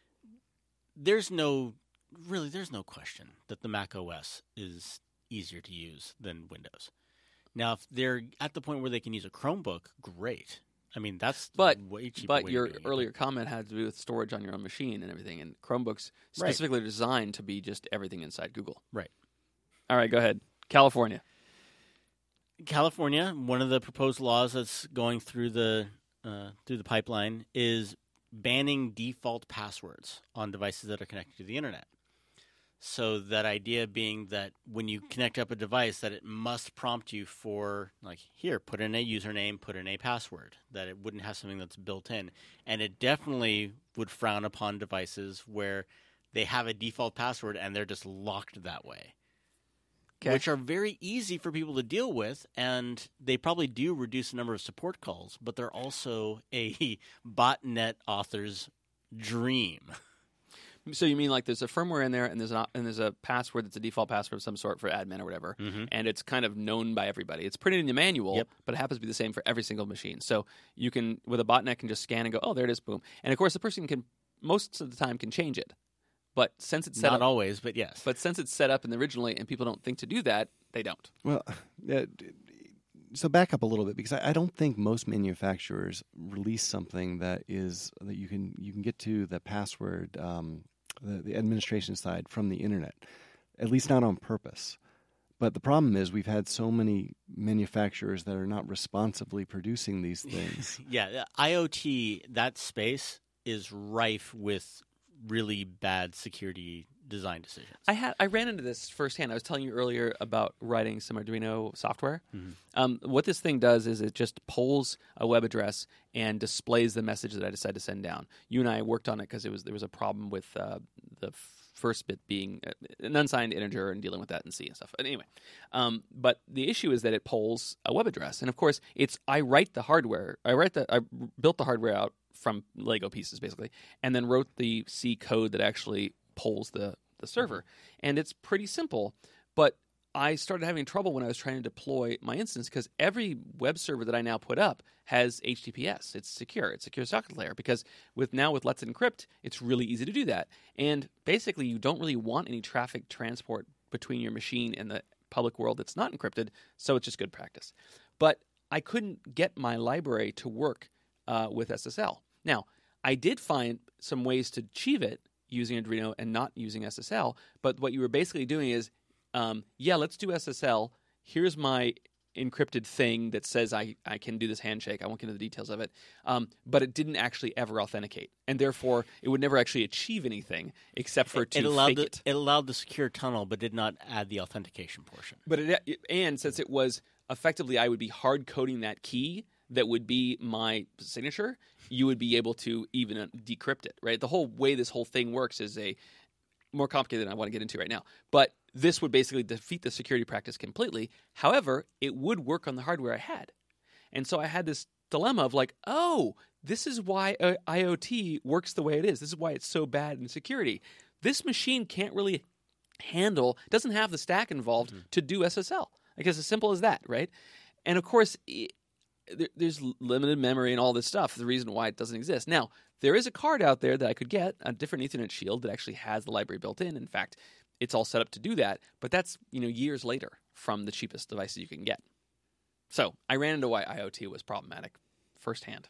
there's no really there's no question that the Mac O S is easier to use than Windows. Now, if they're at the point where they can use a Chromebook, great. I mean, that's But way cheaper. but way your to do it. earlier comment had to do with storage on your own machine and everything, and Chromebooks specifically are designed to be just everything inside Google. Right. All right, go ahead. California. California, one of the proposed laws that's going through the uh, through the pipeline is banning default passwords on devices that are connected to the internet. So that idea being that when you connect up a device, that it must prompt you for, like, here, put in a username, put in a password, that it wouldn't have something that's built in. And it definitely would frown upon devices where they have a default password and they're just locked that way. Okay. Which are very easy for people to deal with, and they probably do reduce the number of support calls, but they're also a botnet author's dream. So you mean like there's a firmware in there, and there's an, and there's a password that's a default password of some sort for admin or whatever, Mhm. and it's kind of known by everybody. It's printed in the manual, Yep. but it happens to be the same for every single machine. So you can, with a botnet, can just scan and go, oh, there it is, boom. And of course, the person can most of the time can change it, but since it's set Not up, always, but yes. but since it's set up in the originally, and people don't think to do that, they don't. Well, uh, so back up a little bit, because I, I don't think most manufacturers release something that is that you can you can get to the password, um, the, the administration side from the internet, at least not on purpose. But the problem is we've had so many manufacturers that are not responsibly producing these things. Yeah, IoT, that space is rife with really bad security design decisions. I had I ran into this firsthand. I was telling you earlier about writing some Arduino software. Mhm. Um, what this thing does is it just pulls a web address and displays the message that I decided to send down. You and I worked on it because it was there was a problem with uh, the first bit being an unsigned integer and dealing with that in C and stuff. But anyway, um, but the issue is that it pulls a web address, and of course, it's I write the hardware. I write the I built the hardware out from Lego pieces basically, and then wrote the C code that actually pulls the the server. And it's pretty simple, but I started having trouble when I was trying to deploy my instance because every web server that I now put up has H T T P S. It's secure. It's secure socket layer because with now with Let's Encrypt, it's really easy to do that. And basically, you don't really want any traffic transport between your machine and the public world that's not encrypted, so it's just good practice. But I couldn't get my library to work uh, with S S L. Now, I did find some ways to achieve it using Arduino and not using S S L, but what you were basically doing is, um, yeah, let's do S S L. Here's my encrypted thing that says I, I can do this handshake. I won't get into the details of it. Um, but it didn't actually ever authenticate, and therefore it would never actually achieve anything except for to it allowed fake the, it. It allowed the secure tunnel, but did not add the authentication portion. But it, and since it was effectively, I would be hard coding that key that would be my signature, you would be able to even uh, decrypt it, right? The whole way this whole thing works is a more complicated than I want to get into right now. But this would basically defeat the security practice completely. However, it would work on the hardware I had. And so I had this dilemma of like, oh, this is why uh, IoT works the way it is. This is why it's so bad in security. This machine can't really handle, doesn't have the stack involved mm-hmm. to do S S L. Like it's as simple as that, right? And of course, it, there's limited memory and all this stuff, the reason why it doesn't exist. Now, there is a card out there that I could get, a different Ethernet shield that actually has the library built in. In fact, it's all set up to do that, but that's, you know, years later from the cheapest devices you can get. So I ran into why IoT was problematic firsthand.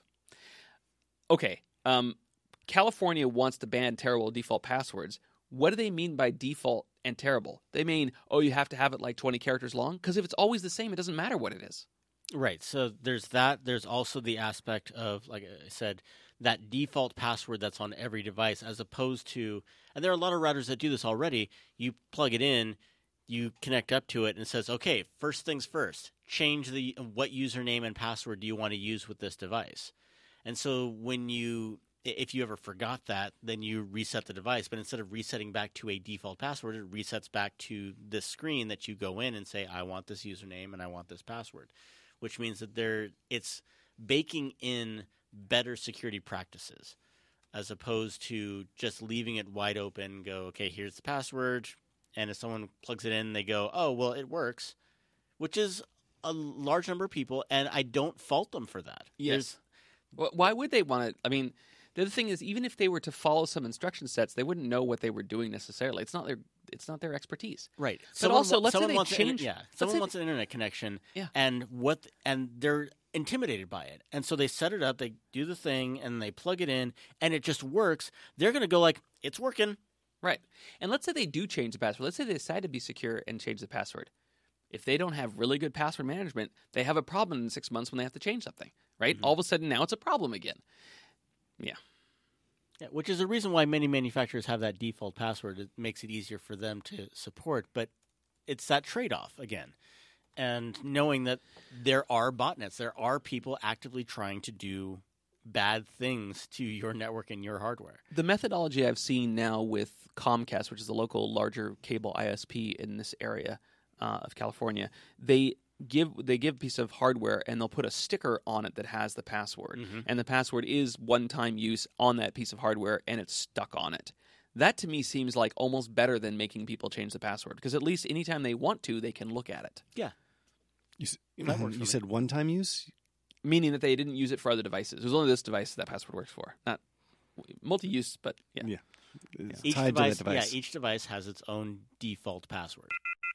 Okay, um, California wants to ban terrible default passwords. What do they mean by default and terrible? They mean, oh, you have to have it like twenty characters long? Because if it's always the same, it doesn't matter what it is. Right. So there's that. There's also the aspect of, like I said, that default password that's on every device as opposed to, and there are a lot of routers that do this already, you plug it in, you connect up to it, and it says, okay, first things first, change the what username and password do you want to use with this device. And so when you, if you ever forgot that, then you reset the device. But instead of resetting back to a default password, it resets back to this screen that you go in and say, I want this username and I want this password. Which means that there it's baking in better security practices as opposed to just leaving it wide open, go, okay, here's the password, and if someone plugs it in, they go, oh, well, it works, which is a large number of people, and I don't fault them for that. Yes. There's, Wh- Why would they want to? I mean, the other thing is, even if they were to follow some instruction sets, they wouldn't know what they were doing necessarily. It's not their it's not their expertise. Right. But Someone also, wa- let's say someone they wants an change. inter- yeah. let's Someone say wants an internet connection. Yeah. And what? And they're intimidated by it, and so they set it up. They do the thing, and they plug it in, and it just works. They're going to go like, "It's working." Right. And let's say they do change the password. Let's say they decide to be secure and change the password. If they don't have really good password management, they have a problem in six months when they have to change something, right? Mm-hmm. All of a sudden, now it's a problem again. Yeah. Yeah, which is the reason why many manufacturers have that default password. It makes it easier for them to support, but it's that trade-off again. And knowing that there are botnets, there are people actively trying to do bad things to your network and your hardware. The methodology I've seen now with Comcast, which is a local larger cable I S P in this area uh, of California, they give they give a piece of hardware and they'll put a sticker on it that has the password. Mm-hmm. And the password is one-time use on that piece of hardware and it's stuck on it. That to me seems like almost better than making people change the password because at least anytime they want to, they can look at it. Yeah. You, s- That works for you me. said one-time use? Meaning that they didn't use it for other devices. It was only this device that password works for. Not multi-use, but yeah. Yeah. It's Each tied device, to that device. yeah, each device has its own default password.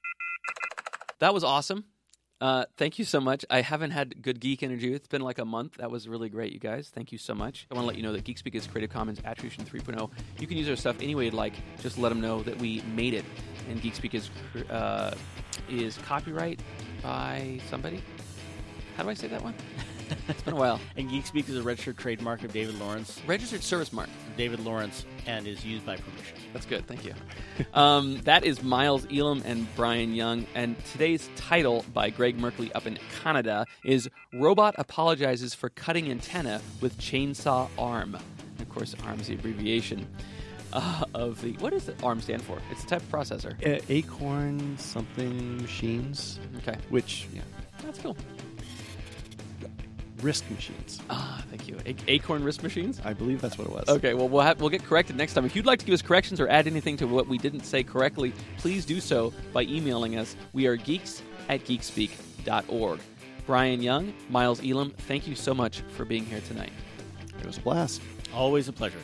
That was awesome. Uh, thank you so much. I haven't had good geek energy. It's been like a month. That was really great, you guys. Thank you so much. I want to let you know that GeekSpeak is Creative Commons Attribution three point oh. You can use our stuff any way you'd like. Just let them know that we made it. And GeekSpeak is uh, is copyright by somebody. How do I say that one? It's been a while. And GeekSpeak is a registered trademark of David Lawrence. Registered service mark. David Lawrence, and is used by permission. That's good. Thank you. Um, that is Miles Elam and Brian Young. And today's title by Greg Merkley up in Canada is Robot Apologizes for Cutting Antenna with Chainsaw Arm. And of course, ARM is the abbreviation uh, of the... What does the ARM stand for? It's a type of processor. A- Acorn something machines, Okay. which Yeah. That's cool. risk machines. Ah, thank you. A- Acorn wrist machines? I believe that's what it was. Okay, well, we'll have, we'll get corrected next time. If you'd like to give us corrections or add anything to what we didn't say correctly, please do so by emailing us. We are geeks at geekspeak dot org. Brian Young, Miles Elam, thank you so much for being here tonight. It was a blast. Always a pleasure.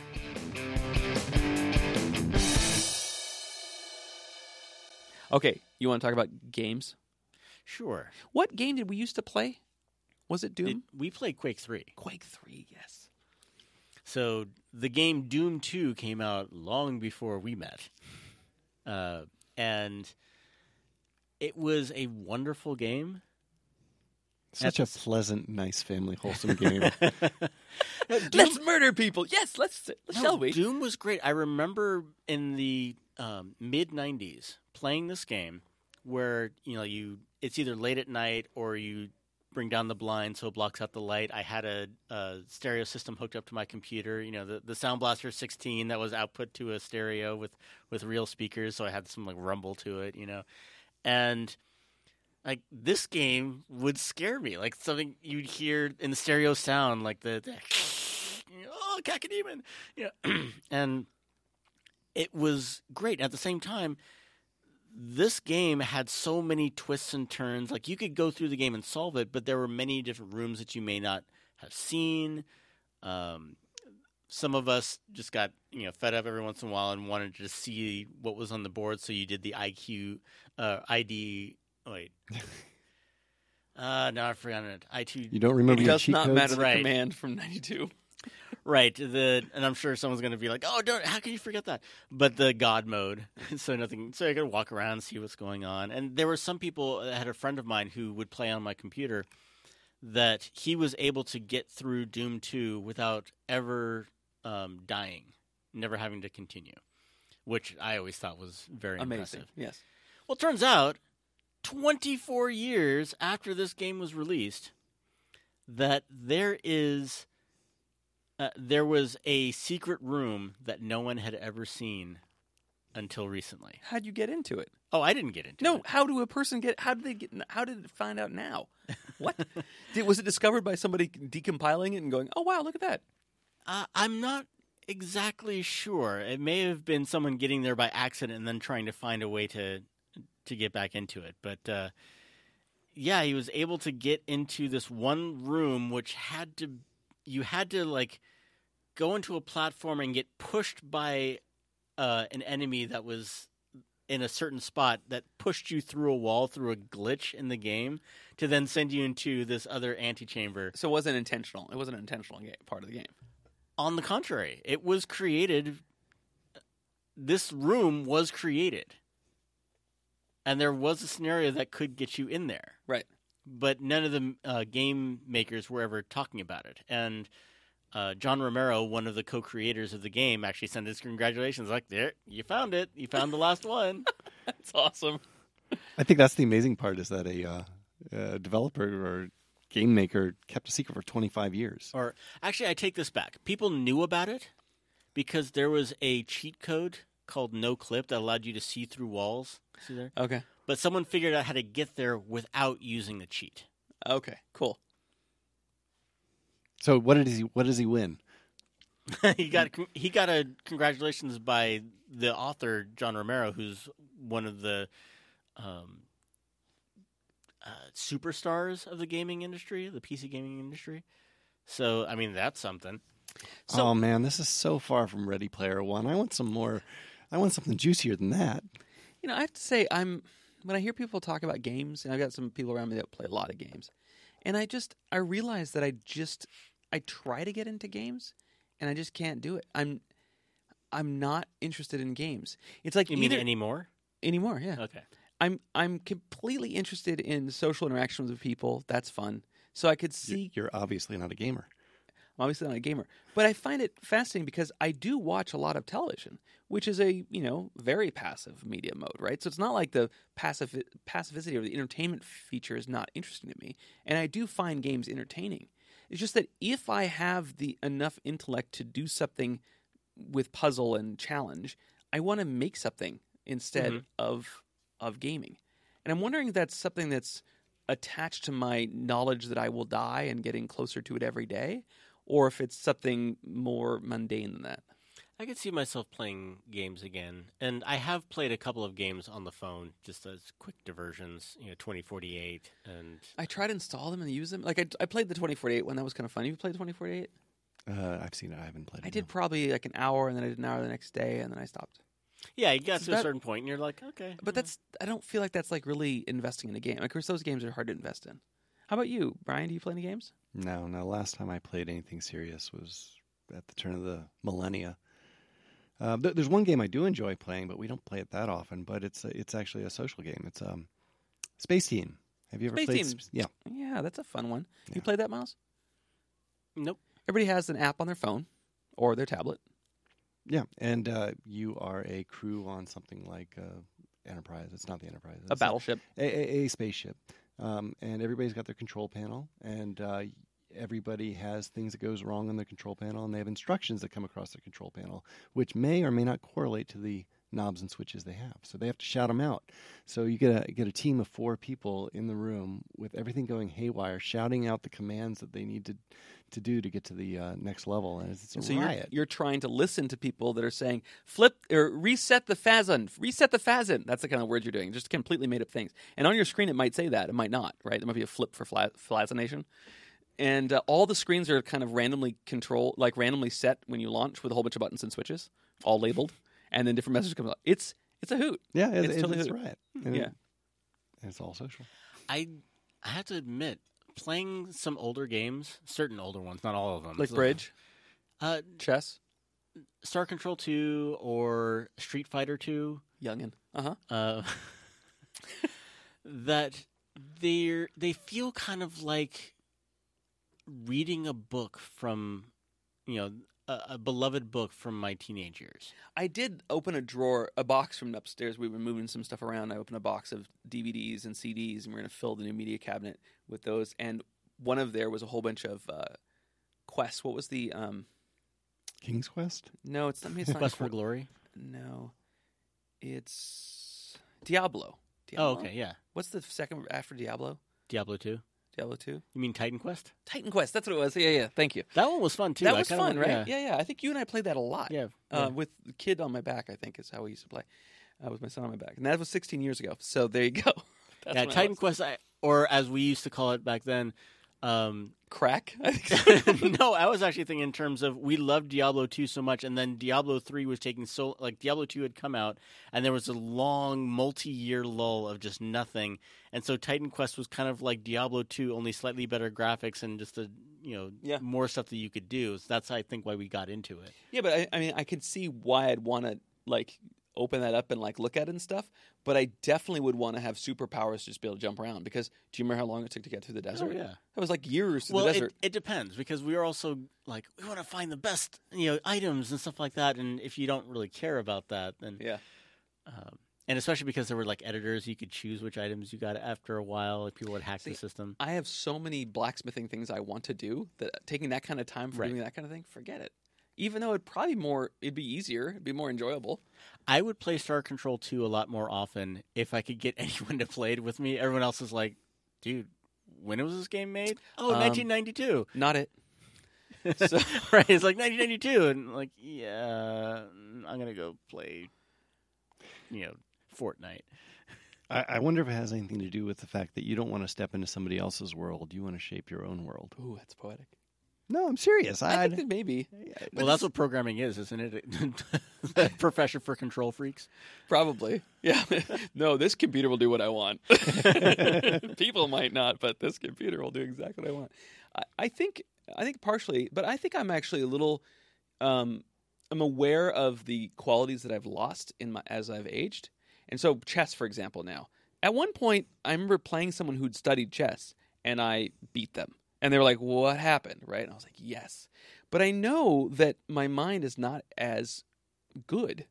Okay, you want to talk about games? Sure. What game did we used to play? Was it Doom? It- we played Quake three. Quake three, yes. So the game Doom two came out long before we met. Uh, and it was a wonderful game. Such At a the s- pleasant, nice, family, wholesome game. Let's murder people. Yes, let's. No, shall we? Doom was great. I remember in the um, mid nineties playing this game where, you know, you it's either late at night or you bring down the blind so it blocks out the light. I had a, a stereo system hooked up to my computer, you know, the, the Sound Blaster sixteen that was output to a stereo with, with real speakers, so I had some like rumble to it, you know. And like this game would scare me, like something you'd hear in the stereo sound, like the, the oh, cacodemon, you know. And it was great. At the same time, this game had so many twists and turns. Like you could go through the game and solve it, but there were many different rooms that you may not have seen. Um, some of us just got, you know, fed up every once in a while and wanted to see what was on the board, so you did the I Q, uh, I D. Wait. Uh, no, I forgot it. I two. You don't remember It your does cheat not codes? matter the Right. command from ninety-two. Right. The and I'm sure someone's going to be like, "Oh, don't! How can you forget that?" But the God mode, so nothing. So I could walk around and see what's going on. And there were some people. I had a friend of mine who would play on my computer. That he was able to get through Doom two without ever um, dying, never having to continue, which I always thought was very Amazing. impressive. Yes. Well, it turns out, twenty-four years after this game was released, that there is, uh, there was a secret room that no one had ever seen until recently. How'd you get into it? Oh, I didn't get into No, it. how do a person get? How did they get? How did it find out now? What did, was it discovered by somebody decompiling it and going, "Oh wow, look at that"? Uh, I'm not exactly sure. It may have been someone getting there by accident and then trying to find a way to to get back into it. But uh, yeah, he was able to get into this one room, which had to you had to like go into a platform and get pushed by uh, an enemy that was in a certain spot that pushed you through a wall through a glitch in the game to then send you into this other antechamber. So it wasn't intentional. It wasn't an intentional game, part of the game. On the contrary, it was created. This room was created, and there was a scenario that could get you in there. Right. But none of the uh, game makers were ever talking about it. And uh, John Romero, one of the co-creators of the game, actually sent his congratulations. Like, there, you found it. You found the last one. That's awesome. I think that's the amazing part is that a, uh, a developer or game maker kept a secret for twenty-five years. Or actually, I take this back. People knew about it because there was a cheat code called No Clip that allowed you to see through walls. See there? Okay. But someone figured out how to get there without using the cheat. Okay, cool. So what did he what does he win? he got he got a congratulations by the author John Romero, who's one of the um, uh, superstars of the gaming industry, the P C gaming industry. So I mean that's something. So, oh man, this is so far from Ready Player One. I want some more. I want something juicier than that. You know, I have to say, I'm when I hear people talk about games, and I've got some people around me that play a lot of games, and I just I realize that I just I try to get into games, and I just can't do it. I'm I'm not interested in games. It's like You either mean anymore? anymore, yeah. Okay. I'm I'm completely interested in social interactions with people. That's fun. So I could see. You're, you're obviously not a gamer. I'm obviously not a gamer, but I find it fascinating because I do watch a lot of television, which is a you know very passive media mode, right? So it's not like the passive passivity or the entertainment feature is not interesting to me, and I do find games entertaining. It's just that if I have the enough intellect to do something with puzzle and challenge, I want to make something instead Mm-hmm. of of gaming, and I'm wondering if that's something that's attached to my knowledge that I will die and getting closer to it every day, or if it's something more mundane than that. I could see myself playing games again, and I have played a couple of games on the phone just as quick diversions. You know, twenty forty-eight, and I tried to install them and use them. Like I, I played the twenty forty-eight one. That was kind of fun. You played twenty forty-eight? Uh, I've seen it. I haven't played it. I did no. probably like an hour, and then I did an hour the next day, and then I stopped. yeah, you got Is to a that- certain point, and you're like, okay. But that's I don't feel like that's like really investing in a game. Of course, those games are hard to invest in. How about you, Brian? Do you play any games? No, no. Last time I played anything serious was at the turn of the millennia. Uh, th- there's one game I do enjoy playing, but we don't play it that often. But it's a, it's actually a social game. It's um, Space Team. Have you ever Space played? Team. Sp- yeah. Yeah, that's a fun one. You Yeah. played that, Miles? Nope. Everybody has an app on their phone or their tablet. Yeah, and uh, you are a crew on something like uh, Enterprise. It's not the Enterprise. A It's battleship. A, a, a spaceship. Um, and everybody's got their control panel, and uh, everybody has things that goes wrong on their control panel, and they have instructions that come across their control panel, which may or may not correlate to the knobs and switches they have. So they have to shout them out. So you get a get a team of four people in the room with everything going haywire, shouting out the commands that they need to to do to get to the uh, next level, and it's, it's a So you're, riot. you're trying to listen to people that are saying flip or reset the phazon, reset the phazon. That's the kind of word you're doing. Just completely made up things. And on your screen, it might say that. It might not, right? There might be a flip for fla- phazonation. And uh, all the screens are kind of randomly control, like randomly set when you launch with a whole bunch of buttons and switches, all labeled, and then different messages come out. It's it's a hoot. yeah, it's, it's it's, totally it's a hoot. riot. And Yeah. it- and it's all social. I I have to admit, playing some older games, certain older ones, not all of them, Like so- bridge, uh, chess, Star Control two or Street Fighter two. youngin. Uh-huh. Uh, that they they feel kind of like reading a book from, you know, a, a beloved book from my teenage years. I did open a drawer, a box from upstairs. We were moving some stuff around. I opened a box of D V Ds and C Ds, and we're going to fill the new media cabinet with those. And one of there was a whole bunch of uh, quests. What was the? Um, King's Quest? no, it's not. It's not Quest for Qu- Glory. No, it's Diablo. Oh, Diablo? okay, yeah. What's the second after Diablo? Diablo two. Diablo two. You mean Titan Quest? Titan Quest. That's what it was. Yeah, yeah. Thank you. That one was fun too. that I was kinda fun, went- right? Yeah. Yeah, yeah. I think you and I played that a lot. Yeah. Uh, yeah. with the kid on my back, I think is how we used to play. Uh, with my son on my back, and that was sixteen years ago. So there you go. That's yeah, when I Titan was. Quest, I, or as we used to call it back then, Um, Crack? I think so. no, I was actually thinking in terms of we loved Diablo two so much, and then Diablo three was taking so like Diablo two had come out, and there was a long multi-year lull of just nothing, and so Titan Quest was kind of like Diablo two, only slightly better graphics and just a you know Yeah. more stuff that you could do. So that's I think why we got into it. Yeah, but I, I mean, I could see why I'd want to like open that up and like look at it and stuff. But I definitely would want to have superpowers to just be able to jump around. Because do you remember how long it took to get through the desert? yeah. That was like years through Well, the it, desert. it depends because we are also like we want to find the best you know items and stuff like that, and if you don't really care about that, then Yeah. Um, and especially because there were like editors, you could choose which items you got after a while. Like people would hack See, the system. I have so many blacksmithing things I want to do that taking that kind of time for Right. doing that kind of thing, forget it. Even though it'd probably more, it'd be easier, it'd be more enjoyable. I would play Star Control two a lot more often if I could get anyone to play it with me. Everyone else is like, dude, when was this game made? Oh, Um, nineteen ninety-two. Not it. So, Right, it's like nineteen ninety-two. And like, yeah, I'm going to go play, you know, Fortnite. I, I wonder if it has anything to do with the fact that you don't want to step into somebody else's world. You want to shape your own world. ooh, that's poetic. No, I'm serious. I I, think that maybe. Well, that's what programming is, isn't it? The profession for control freaks. Probably. Yeah. No, this computer will do what I want. People might not, but this computer will do exactly what I want. I, I think I think partially, but I think I'm actually a little um I'm aware of the qualities that I've lost in my as I've aged. And so chess, for example, now. At one point I remember playing someone who'd studied chess and I beat them. And they were like, what happened? Right? And I was like, yes. But I know that my mind is not as good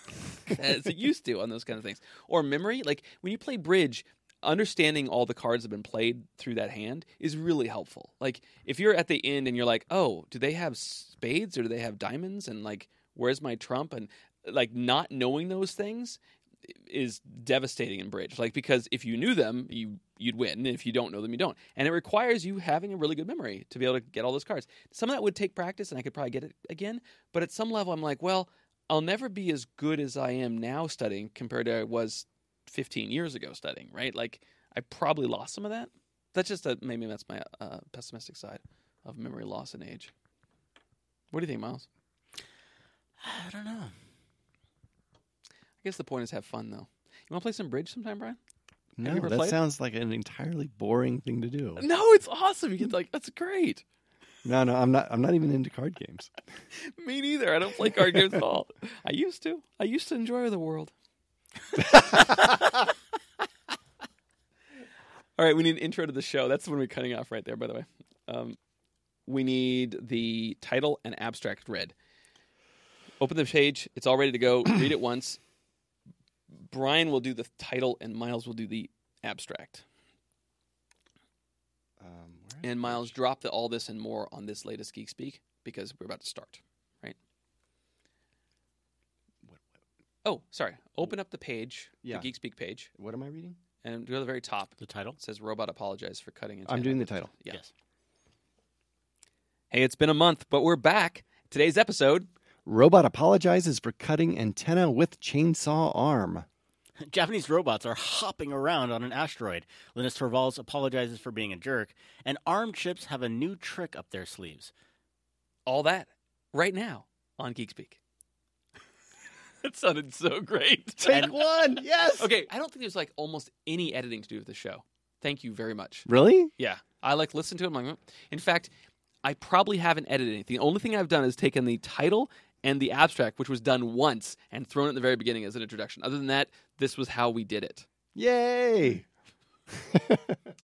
as it used to on those kind of things. Or memory. Like when you play bridge, understanding all the cards that have been played through that hand is really helpful. Like if you're at the end and you're like, oh, do they have spades or do they have diamonds? And like, where's my trump? And like not knowing those things is devastating in bridge. Like because if you knew them, you you'd win. And if you don't know them, you don't. And it requires you having a really good memory to be able to get all those cards. Some of that would take practice and I could probably get it again. But at some level I'm like, well, I'll never be as good as I am now studying compared to I was fifteen years ago studying, right? Like I probably lost some of that. That's just a, maybe that's my uh, pessimistic side of memory loss and age. What do you think, Miles? I don't know. I guess the point is have fun, though. You want to play some bridge sometime, Brian? no, you ever that played? sounds like an entirely boring thing to do. No, it's awesome. You get like, that's great. No, no, I'm not. I'm not even into card games. Me neither. I don't play card games at all. I used to. I used to enjoy the world. All right, we need an intro to the show. That's when we're cutting off right there, by the way. Um, we need the title and abstract read. Open the page. It's all ready to go. Read it once. Brian will do the title, and Miles will do the abstract. Um, where is And the Miles, page? drop the, all this and more on this latest Geek Speak because we're about to start, right? What, Oh, sorry. Open up the page, Yeah. the Geek Speak page, what am I reading? and go to the very top. The title? It says Robot Apologize for Cutting into I'm doing the title. Yeah. Yes. Hey, it's been a month, but we're back. Today's episode. Robot apologizes for cutting antenna with chainsaw arm. Japanese robots are hopping around on an asteroid. Linus Torvalds apologizes for being a jerk, and ARM chips have a new trick up their sleeves. All that right now on Geek Speak. It sounded so great. Take And- one. Yes. Okay, I don't think there's like almost any editing to do with the show. Thank you very much. Really? Yeah, I like listen to it. I'm like, mm. In fact, I probably haven't edited anything. The only thing I've done is taken the title and the abstract, which was done once, and thrown it in the very beginning as an introduction. Other than that, this was how we did it. Yay.